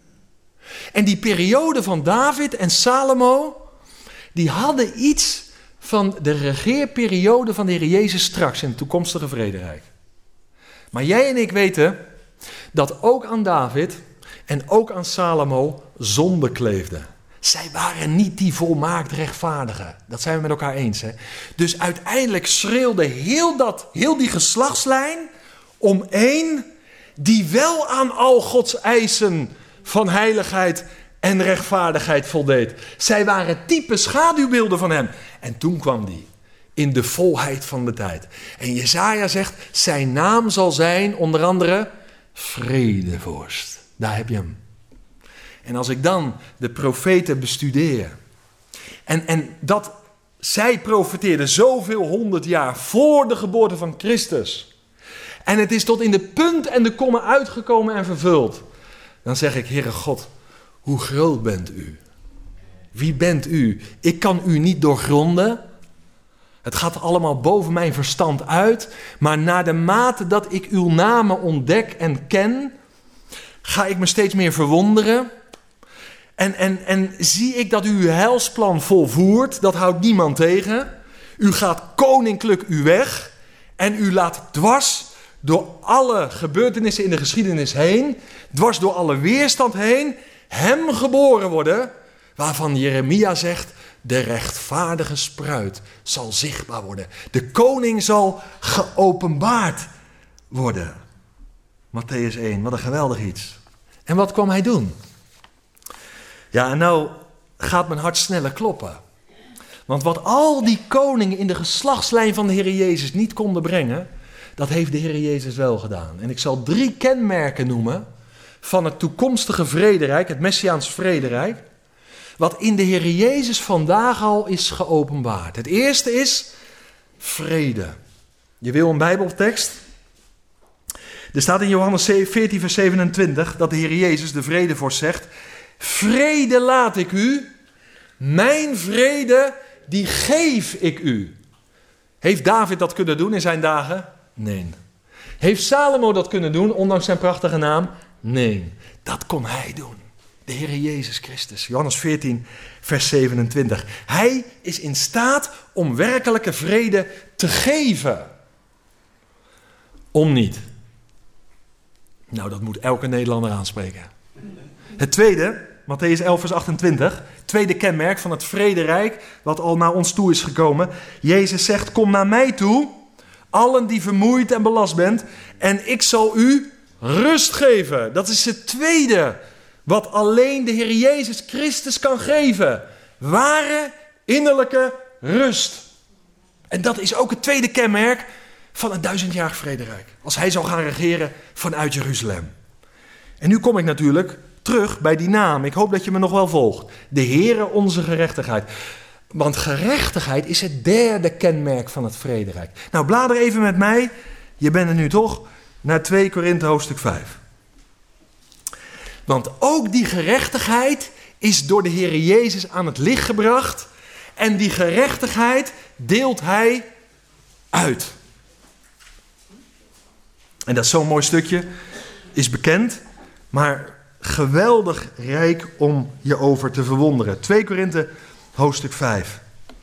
En die periode van David en Salomo, die hadden iets van de regeerperiode van de Heer Jezus straks in het toekomstige vrederijk. Maar jij en ik weten dat ook aan David en ook aan Salomo zonde kleefde. Zij waren niet die volmaakt rechtvaardigen. Dat zijn we met elkaar eens. Hè? Dus uiteindelijk schreeuwde heel, dat, heel die geslachtslijn om één die wel aan al Gods eisen van heiligheid en rechtvaardigheid voldeed. Zij waren type schaduwbeelden van hem. En toen kwam die in de volheid van de tijd. En Jesaja zegt, zijn naam zal zijn onder andere vredevorst. Daar heb je hem. En als ik dan de profeten bestudeer. En, en dat zij profeteerden zoveel honderd jaar voor de geboorte van Christus. En het is tot in de punt en de komma uitgekomen en vervuld. Dan zeg ik, Heere God, hoe groot bent u? Wie bent u? Ik kan u niet doorgronden. Het gaat allemaal boven mijn verstand uit. Maar naar de mate dat ik uw namen ontdek en ken, ga ik me steeds meer verwonderen. En, en, en zie ik dat u uw heilsplan volvoert. Dat houdt niemand tegen. U gaat koninklijk uw weg. En u laat dwars door alle gebeurtenissen in de geschiedenis heen, dwars door alle weerstand heen, hem geboren worden, waarvan Jeremia zegt, de rechtvaardige spruit zal zichtbaar worden. De koning zal geopenbaard worden. Matthäus één, wat een geweldig iets. En wat kwam hij doen? Ja, en nou gaat mijn hart sneller kloppen. Want wat al die koningen in de geslachtslijn van de Heer Jezus niet konden brengen, dat heeft de Heer Jezus wel gedaan. En ik zal drie kenmerken noemen van het toekomstige vrederijk, het Messiaans vrederijk, wat in de Heer Jezus vandaag al is geopenbaard. Het eerste is vrede. Je wil een Bijbeltekst? Er staat in Johannes veertien vers zevenentwintig dat de Heer Jezus, de vredevorst, zegt, vrede laat ik u, mijn vrede die geef ik u. Heeft David dat kunnen doen in zijn dagen? Nee. Heeft Salomo dat kunnen doen, ondanks zijn prachtige naam? Nee. Dat kon hij doen. De Heer Jezus Christus. Johannes veertien, vers zevenentwintig. Hij is in staat om werkelijke vrede te geven. Om niet. Nou, dat moet elke Nederlander aanspreken. Het tweede, Matthäus elf, vers achtentwintig. Tweede kenmerk van het vrederijk, wat al naar ons toe is gekomen. Jezus zegt, kom naar mij toe, allen die vermoeid en belast bent, en ik zal u rust geven. Dat is het tweede, wat alleen de Heer Jezus Christus kan geven. Ware innerlijke rust. En dat is ook het tweede kenmerk van het duizendjarig vrederijk. Als hij zal gaan regeren vanuit Jeruzalem. En nu kom ik natuurlijk terug bij die naam. Ik hoop dat je me nog wel volgt. De Heere onze gerechtigheid. Want gerechtigheid is het derde kenmerk van het vrederijk. Nou, blader even met mij. Je bent er nu toch naar twee Korinthe hoofdstuk vijf. Want ook die gerechtigheid is door de Heer Jezus aan het licht gebracht. En die gerechtigheid deelt hij uit. En dat is zo'n mooi stukje. Is bekend. Maar geweldig rijk om je over te verwonderen. twee Korinthe hoofdstuk vijf.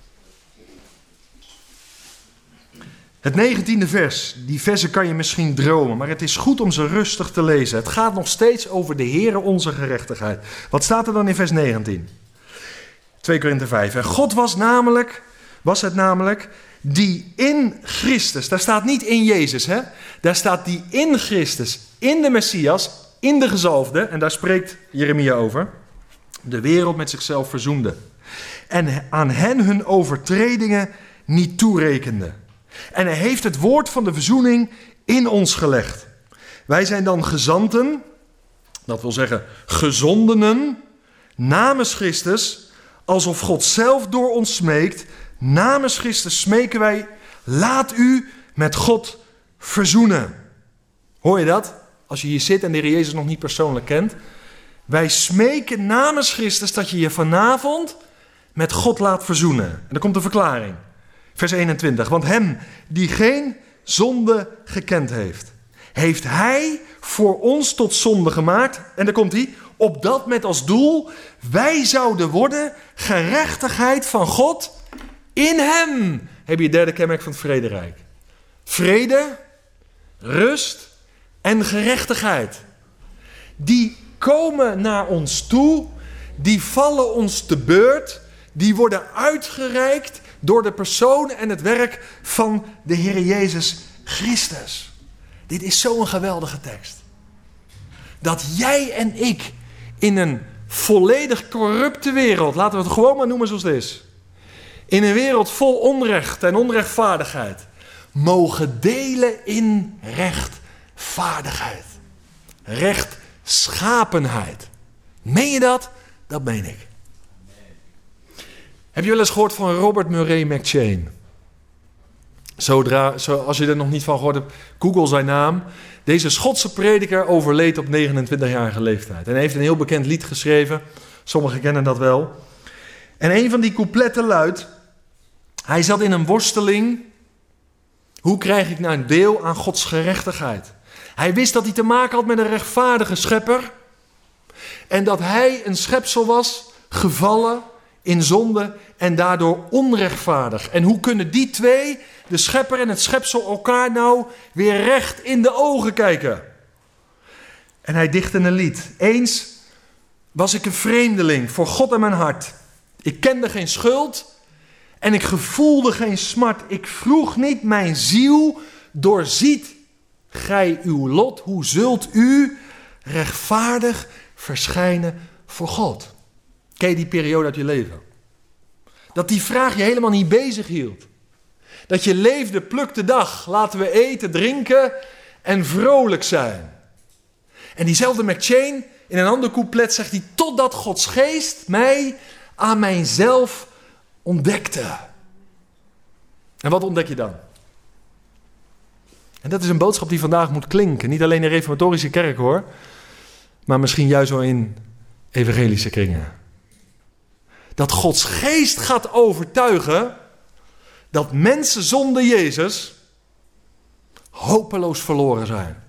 Het negentiende vers. Die versen kan je misschien dromen. Maar het is goed om ze rustig te lezen. Het gaat nog steeds over de Heere onze gerechtigheid. Wat staat er dan in vers negentien? twee Korinthe vijf. En God was namelijk, was het namelijk, die in Christus. Daar staat niet in Jezus, hè? Daar staat die in Christus, in de Messias, in de gezalfde. En daar spreekt Jeremia over. De wereld met zichzelf verzoende. En aan hen hun overtredingen niet toerekende. En hij heeft het woord van de verzoening in ons gelegd. Wij zijn dan gezanten, dat wil zeggen gezondenen, namens Christus, alsof God zelf door ons smeekt. Namens Christus smeken wij, laat u met God verzoenen. Hoor je dat? Als je hier zit en de Heer Jezus nog niet persoonlijk kent. Wij smeken namens Christus dat je je vanavond met God laat verzoenen. En dan komt de verklaring. Vers eenentwintig. Want hem die geen zonde gekend heeft, heeft hij voor ons tot zonde gemaakt. En daar komt hij. Opdat met als doel wij zouden worden gerechtigheid van God in hem. Heb je het derde kenmerk van het vrederijk. Vrede, rust en gerechtigheid. Die komen naar ons toe. Die vallen ons te beurt. Die worden uitgereikt door de persoon en het werk van de Heer Jezus Christus. Dit is zo'n geweldige tekst. Dat jij en ik in een volledig corrupte wereld, laten we het gewoon maar noemen zoals het is, in een wereld vol onrecht en onrechtvaardigheid, mogen delen in rechtvaardigheid. Rechtschapenheid. Meen je dat? Dat meen ik. Heb je wel eens gehoord van Robert Murray McCheyne? Zodra, zo, als je er nog niet van gehoord hebt, google zijn naam. Deze Schotse prediker overleed op negenentwintigjarige leeftijd. En hij heeft een heel bekend lied geschreven. Sommigen kennen dat wel. En een van die coupletten luidt: hij zat in een worsteling. Hoe krijg ik nou een deel aan Gods gerechtigheid? Hij wist dat hij te maken had met een rechtvaardige schepper. En dat hij een schepsel was, gevallen in zonde en daardoor onrechtvaardig. En hoe kunnen die twee, de schepper en het schepsel, elkaar nou weer recht in de ogen kijken? En hij dichtte een lied. Eens was ik een vreemdeling voor God en mijn hart. Ik kende geen schuld en ik gevoelde geen smart. Ik vroeg niet, mijn ziel doorziet gij uw lot. Hoe zult u rechtvaardig verschijnen voor God? Ken je die periode uit je leven? Dat die vraag je helemaal niet bezig hield. Dat je leefde, pluk de dag. Laten we eten, drinken en vrolijk zijn. En diezelfde McCheyne, in een ander couplet zegt hij: totdat Gods geest mij aan mijzelf ontdekte. En wat ontdek je dan? En dat is een boodschap die vandaag moet klinken. Niet alleen in de reformatorische kerk hoor. Maar misschien juist wel in evangelische kringen. Dat Gods geest gaat overtuigen dat mensen zonder Jezus hopeloos verloren zijn.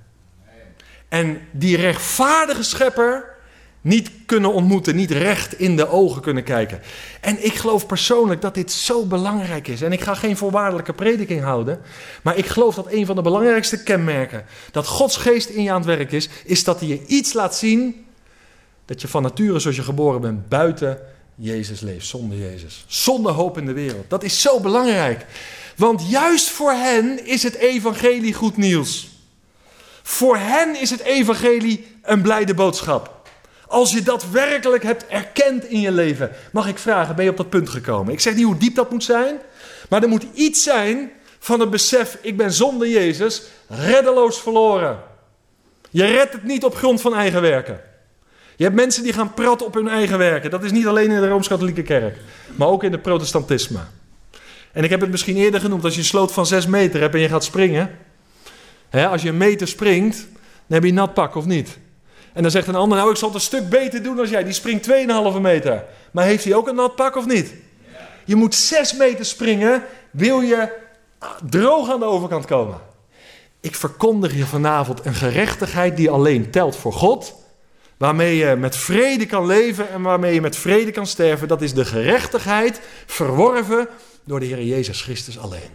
En die rechtvaardige schepper niet kunnen ontmoeten, niet recht in de ogen kunnen kijken. En ik geloof persoonlijk dat dit zo belangrijk is. En ik ga geen voorwaardelijke prediking houden, maar ik geloof dat een van de belangrijkste kenmerken dat Gods geest in je aan het werk is, is dat hij je iets laat zien dat je van nature zoals je geboren bent buiten Jezus leeft, zonder Jezus. Zonder hoop in de wereld. Dat is zo belangrijk. Want juist voor hen is het evangelie goed nieuws. Voor hen is het evangelie een blijde boodschap. Als je dat werkelijk hebt erkend in je leven, mag ik vragen, ben je op dat punt gekomen? Ik zeg niet hoe diep dat moet zijn, maar er moet iets zijn van het besef, ik ben zonder Jezus reddeloos verloren. Je redt het niet op grond van eigen werken. Je hebt mensen die gaan praten op hun eigen werken. Dat is niet alleen in de Rooms-Katholieke kerk, maar ook in het protestantisme. En ik heb het misschien eerder genoemd, als je een sloot van zes meter hebt en je gaat springen. Hè, als je een meter springt, dan heb je een nat pak of niet. En dan zegt een ander, nou ik zal het een stuk beter doen als jij. Die springt twee komma vijf meter. Maar heeft hij ook een nat pak of niet? Je moet zes meter springen, wil je droog aan de overkant komen. Ik verkondig je vanavond een gerechtigheid die alleen telt voor God. Waarmee je met vrede kan leven en waarmee je met vrede kan sterven. Dat is de gerechtigheid verworven door de Heer Jezus Christus alleen.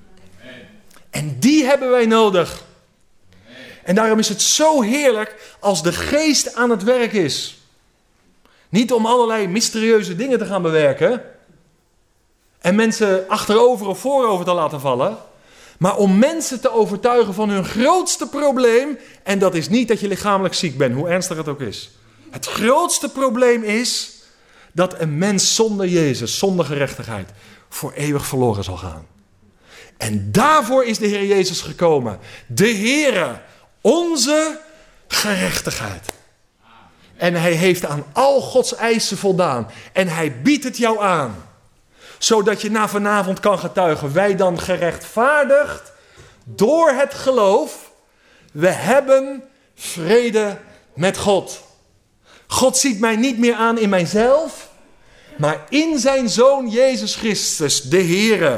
En die hebben wij nodig. En daarom is het zo heerlijk als de geest aan het werk is. Niet om allerlei mysterieuze dingen te gaan bewerken. En mensen achterover of voorover te laten vallen. Maar om mensen te overtuigen van hun grootste probleem. En dat is niet dat je lichamelijk ziek bent, hoe ernstig het ook is. Het grootste probleem is dat een mens zonder Jezus, zonder gerechtigheid, voor eeuwig verloren zal gaan. En daarvoor is de Heer Jezus gekomen. De Heere, onze gerechtigheid. En hij heeft aan al Gods eisen voldaan. En hij biedt het jou aan. Zodat je na vanavond kan getuigen. Wij dan gerechtvaardigd door het geloof. We hebben vrede met God. God ziet mij niet meer aan in mijzelf. Maar in zijn Zoon Jezus Christus, de Heere,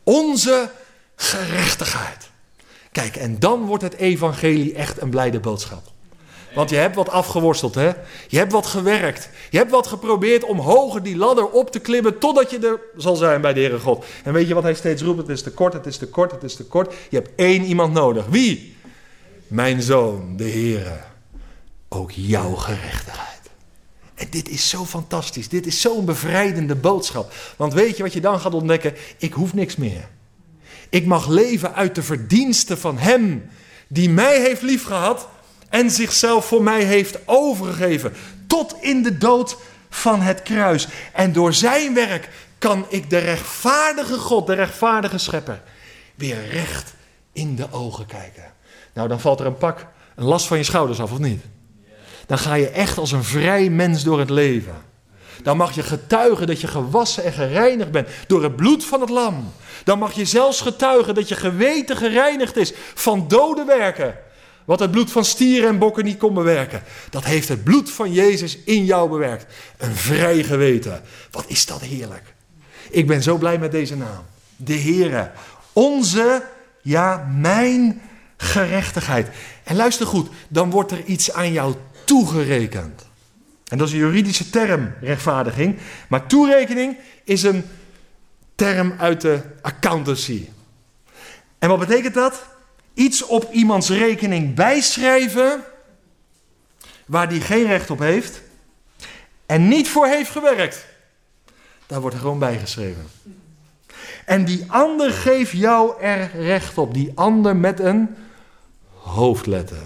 Onze gerechtigheid. Kijk, en dan wordt het evangelie echt een blijde boodschap. Want je hebt wat afgeworsteld, hè? Je hebt wat gewerkt. Je hebt wat geprobeerd om hoger die ladder op te klimmen totdat je er zal zijn bij de Heere God. En weet je wat hij steeds roept? Het is te kort, het is te kort, het is te kort. Je hebt één iemand nodig. Wie? Mijn zoon, de Heere. Ook jouw gerechtigheid. En dit is zo fantastisch. Dit is zo'n bevrijdende boodschap. Want weet je wat je dan gaat ontdekken? Ik hoef niks meer. Ik mag leven uit de verdiensten van hem die mij heeft liefgehad en zichzelf voor mij heeft overgegeven. Tot in de dood van het kruis. En door zijn werk kan ik de rechtvaardige God, de rechtvaardige schepper, weer recht in de ogen kijken. Nou, dan valt er een pak, een last van je schouders af, of niet? Dan ga je echt als een vrij mens door het leven. Dan mag je getuigen dat je gewassen en gereinigd bent door het bloed van het lam. Dan mag je zelfs getuigen dat je geweten gereinigd is van dode werken. Wat het bloed van stieren en bokken niet kon bewerken. Dat heeft het bloed van Jezus in jou bewerkt. Een vrij geweten. Wat is dat heerlijk. Ik ben zo blij met deze naam. De Heere. Onze, ja, mijn gerechtigheid. En luister goed, dan wordt er iets aan jou toegerekend. En dat is een juridische term, rechtvaardiging. Maar toerekening is een term uit de accountancy. En wat betekent dat? Iets op iemands rekening bijschrijven waar die geen recht op heeft en niet voor heeft gewerkt. Daar wordt er gewoon bijgeschreven. En die ander geeft jou er recht op. Die ander met een hoofdletter.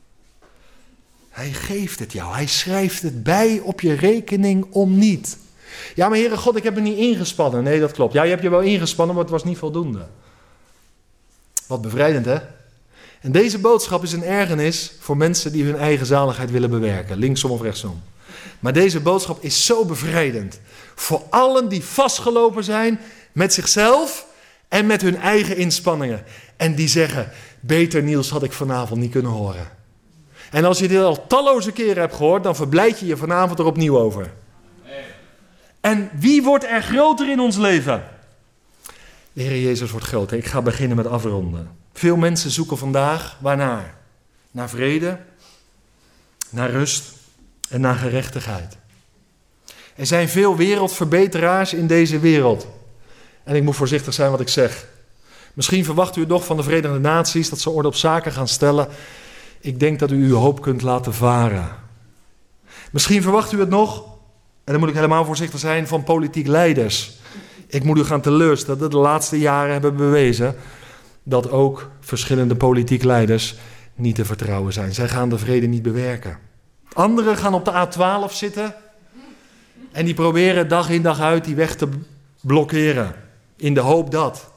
Hij geeft het jou. Hij schrijft het bij op je rekening om niet. Ja, maar Heere God, ik heb me niet ingespannen. Nee, dat klopt. Ja, je hebt je wel ingespannen, maar het was niet voldoende. Wat bevrijdend, hè? En deze boodschap is een ergernis voor mensen die hun eigen zaligheid willen bewerken. Linksom of rechtsom. Maar deze boodschap is zo bevrijdend. Voor allen die vastgelopen zijn met zichzelf en met hun eigen inspanningen. En die zeggen, beter Niels had ik vanavond niet kunnen horen. En als je dit al talloze keren hebt gehoord, dan verblijd je je vanavond er opnieuw over. En wie wordt er groter in ons leven? De Heer Jezus wordt groter. Ik ga beginnen met afronden. Veel mensen zoeken vandaag waarnaar? Naar vrede, naar rust en naar gerechtigheid. Er zijn veel wereldverbeteraars in deze wereld. En ik moet voorzichtig zijn wat ik zeg. Misschien verwacht u het nog van de Verenigde Naties dat ze orde op zaken gaan stellen. Ik denk dat u uw hoop kunt laten varen. Misschien verwacht u het nog, en dan moet ik helemaal voorzichtig zijn, van politiek leiders. Ik moet u gaan teleurstellen dat de laatste jaren hebben bewezen dat ook verschillende politiek leiders niet te vertrouwen zijn. Zij gaan de vrede niet bewerken. Anderen gaan op de A twaalf zitten en die proberen dag in dag uit die weg te blokkeren. In de hoop dat.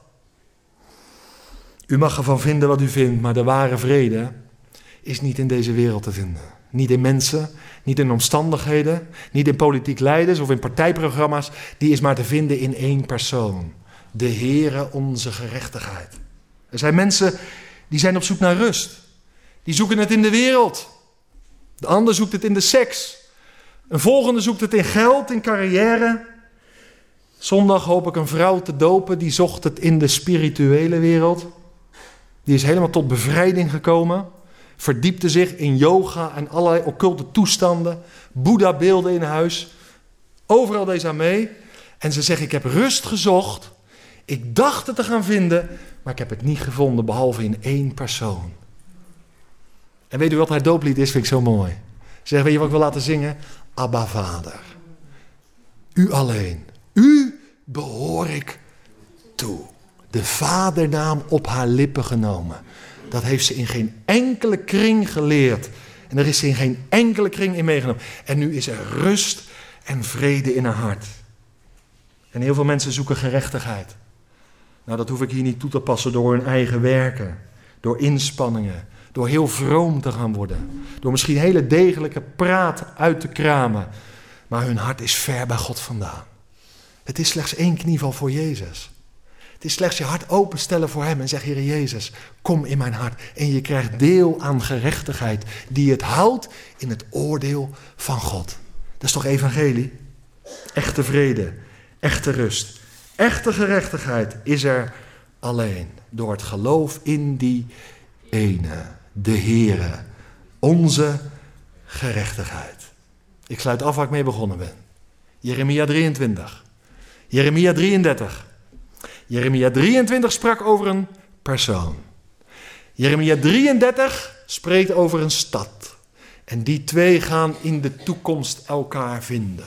U mag ervan vinden wat u vindt, maar de ware vrede is niet in deze wereld te vinden. Niet in mensen, niet in omstandigheden, niet in politiek leiders of in partijprogramma's. Die is maar te vinden in één persoon. De Heere onze gerechtigheid. Er zijn mensen die zijn op zoek naar rust. Die zoeken het in de wereld. De ander zoekt het in de seks. Een volgende zoekt het in geld, in carrière. Zondag hoop ik een vrouw te dopen, die zocht het in de spirituele wereld. Die is helemaal tot bevrijding gekomen. Verdiepte zich in yoga en allerlei occulte toestanden. Boeddha-beelden in huis. Overal deed ze aan mee. En ze zegt, ik heb rust gezocht. Ik dacht het te gaan vinden, maar ik heb het niet gevonden, behalve in één persoon. En weet u wat haar dooplied is? Vind ik zo mooi. Ze zegt, weet je wat ik wil laten zingen? Abba Vader. U alleen. U behoor ik toe. De vadernaam op haar lippen genomen. Dat heeft ze in geen enkele kring geleerd. En er is ze in geen enkele kring in meegenomen. En nu is er rust en vrede in haar hart. En heel veel mensen zoeken gerechtigheid. Nou, dat hoef ik hier niet toe te passen door hun eigen werken. Door inspanningen. Door heel vroom te gaan worden. Door misschien hele degelijke praat uit te kramen. Maar hun hart is ver bij God vandaan. Het is slechts één knieval voor Jezus. Het is slechts je hart openstellen voor hem en zeg, Heer Jezus, kom in mijn hart. En je krijgt deel aan gerechtigheid die het houdt in het oordeel van God. Dat is toch evangelie? Echte vrede, echte rust, echte gerechtigheid is er alleen door het geloof in die ene, de Heere, onze gerechtigheid. Ik sluit af waar ik mee begonnen ben. Jeremia drieëntwintig. Jeremia drieëndertig. Jeremia drieëntwintig sprak over een persoon. Jeremia drieëndertig spreekt over een stad. En die twee gaan in de toekomst elkaar vinden.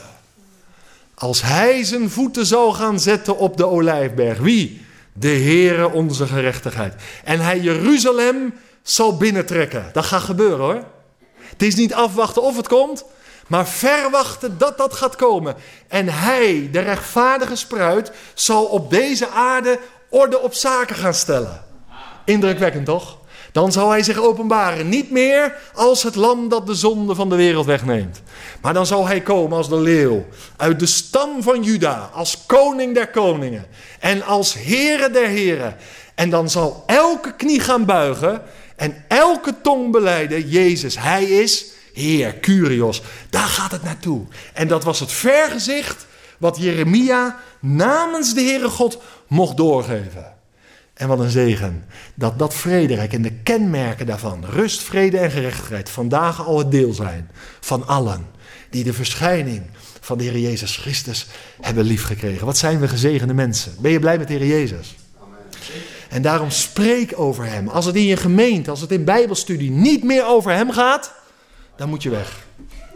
Als hij zijn voeten zal gaan zetten op de Olijfberg. Wie? De Heere onze gerechtigheid. En hij Jeruzalem zal binnentrekken. Dat gaat gebeuren hoor. Het is niet afwachten of het komt. Maar verwachten dat dat gaat komen. En hij, de rechtvaardige spruit, zal op deze aarde orde op zaken gaan stellen. Indrukwekkend toch? Dan zal hij zich openbaren. Niet meer als het lam dat de zonde van de wereld wegneemt. Maar dan zal hij komen als de leeuw. Uit de stam van Juda. Als koning der koningen. En als Heere der heren. En dan zal elke knie gaan buigen. En elke tong belijden. Jezus, hij is Heer, Kyrios. Daar gaat het naartoe. En dat was het vergezicht wat Jeremia namens de Heere God mocht doorgeven. En wat een zegen. Dat dat vrederijk en de kenmerken daarvan, rust, vrede en gerechtigheid, vandaag al het deel zijn van allen die de verschijning van de Heer Jezus Christus hebben liefgekregen. Wat zijn we gezegende mensen. Ben je blij met de Heer Jezus? Amen. En daarom spreek over hem. Als het in je gemeente, als het in bijbelstudie niet meer over hem gaat, dan moet je weg.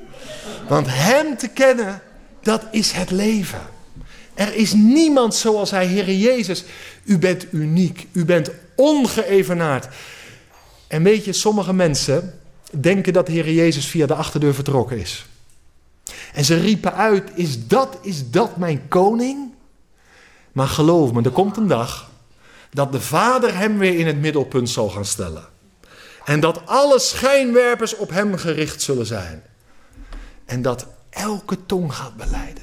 Want hem te kennen, dat is het leven. Er is niemand zoals hij, Heere Jezus. U bent uniek, u bent ongeëvenaard. En weet je, sommige mensen denken dat de Heere Jezus via de achterdeur vertrokken is. En ze riepen uit, is dat, is dat mijn koning? Maar geloof me, er komt een dag dat de Vader hem weer in het middelpunt zal gaan stellen. En dat alle schijnwerpers op hem gericht zullen zijn. En dat elke tong gaat belijden.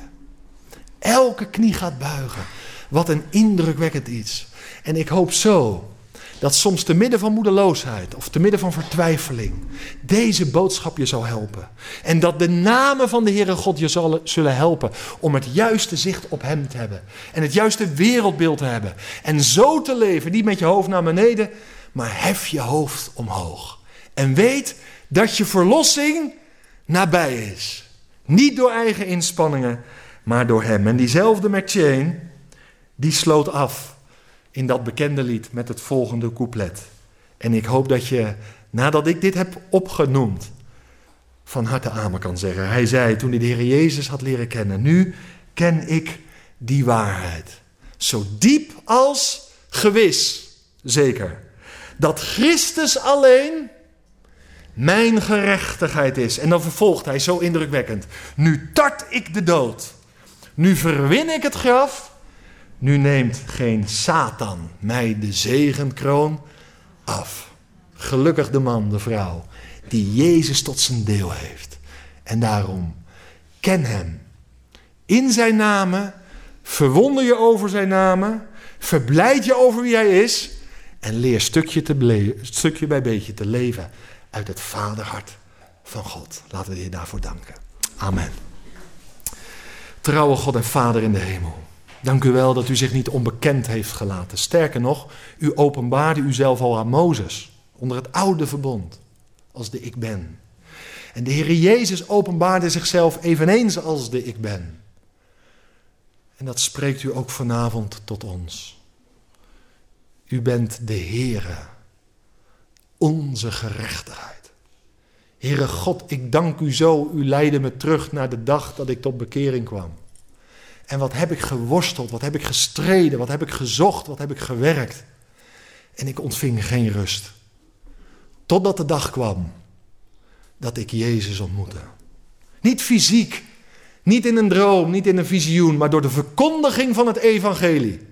Elke knie gaat buigen. Wat een indrukwekkend iets. En ik hoop zo dat soms te midden van moedeloosheid of te midden van vertwijfeling deze boodschap je zal helpen. En dat de namen van de Heere God je zal, zullen helpen om het juiste zicht op hem te hebben. En het juiste wereldbeeld te hebben. En zo te leven, niet met je hoofd naar beneden, maar hef je hoofd omhoog. En weet dat je verlossing nabij is. Niet door eigen inspanningen, maar door hem. En diezelfde McChain, die sloot af in dat bekende lied met het volgende couplet. En ik hoop dat je, nadat ik dit heb opgenoemd, van harte amen kan zeggen. Hij zei toen hij de Heer Jezus had leren kennen: nu ken ik die waarheid. Zo diep als gewis, zeker. Dat Christus alleen mijn gerechtigheid is. En dan vervolgt hij zo indrukwekkend. Nu tart ik de dood. Nu verwin ik het graf. Nu neemt geen Satan mij de zegenkroon af. Gelukkig de man, de vrouw, die Jezus tot zijn deel heeft. En daarom, ken hem. In zijn namen, verwonder je over zijn namen, verblijd je over wie hij is en leer stukje, te ble- stukje bij beetje te leven uit het vaderhart van God. Laten we je daarvoor danken. Amen. Trouwe God en Vader in de hemel. Dank u wel dat u zich niet onbekend heeft gelaten. Sterker nog, u openbaarde uzelf al aan Mozes onder het oude verbond als de ik ben. En de Heer Jezus openbaarde zichzelf eveneens als de ik ben. En dat spreekt u ook vanavond tot ons. U bent de Heere, onze gerechtigheid. Heere God, ik dank u zo, u leidde me terug naar de dag dat ik tot bekering kwam. En wat heb ik geworsteld, wat heb ik gestreden, wat heb ik gezocht, wat heb ik gewerkt. En ik ontving geen rust. Totdat de dag kwam dat ik Jezus ontmoette. Niet fysiek, niet in een droom, niet in een visioen, maar door de verkondiging van het evangelie.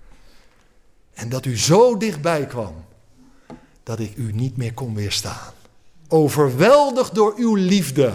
En dat u zo dichtbij kwam, dat ik u niet meer kon weerstaan. Overweldigd door uw liefde.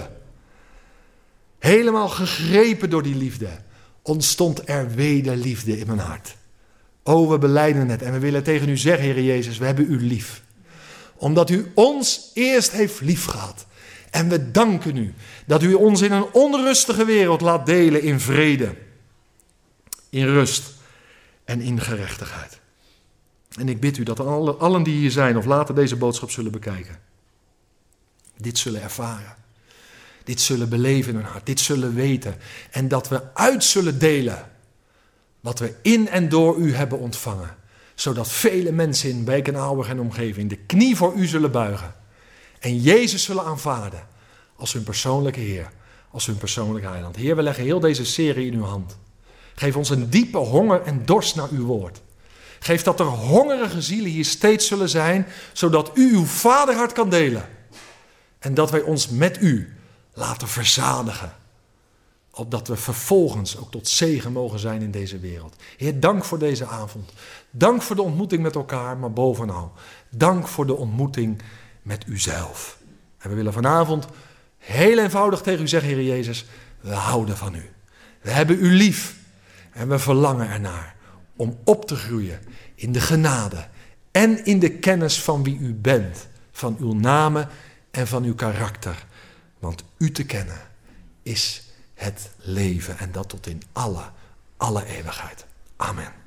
Helemaal gegrepen door die liefde. Ontstond er wederliefde in mijn hart. O, we belijden het en we willen tegen u zeggen, Heer Jezus, we hebben u lief. Omdat u ons eerst heeft lief gehad. En we danken u dat u ons in een onrustige wereld laat delen in vrede, in rust en in gerechtigheid. En ik bid u dat alle, allen die hier zijn of later deze boodschap zullen bekijken, dit zullen ervaren. Dit zullen beleven in hun hart, dit zullen weten. En dat we uit zullen delen wat we in en door u hebben ontvangen. Zodat vele mensen in Beek en Aalburg en omgeving de knie voor u zullen buigen. En Jezus zullen aanvaarden als hun persoonlijke Heer, als hun persoonlijke heiland. Heer, we leggen heel deze serie in uw hand. Geef ons een diepe honger en dorst naar uw woord. Geef dat er hongerige zielen hier steeds zullen zijn, zodat u uw vaderhart kan delen. En dat wij ons met u laten verzadigen. Opdat we vervolgens ook tot zegen mogen zijn in deze wereld. Heer, dank voor deze avond. Dank voor de ontmoeting met elkaar, maar bovenal dank voor de ontmoeting met uzelf. En we willen vanavond heel eenvoudig tegen u zeggen, Heer Jezus, we houden van u. We hebben u lief en we verlangen ernaar om op te groeien in de genade en in de kennis van wie u bent, van uw namen en van uw karakter. Want u te kennen is het leven en dat tot in alle, alle eeuwigheid. Amen.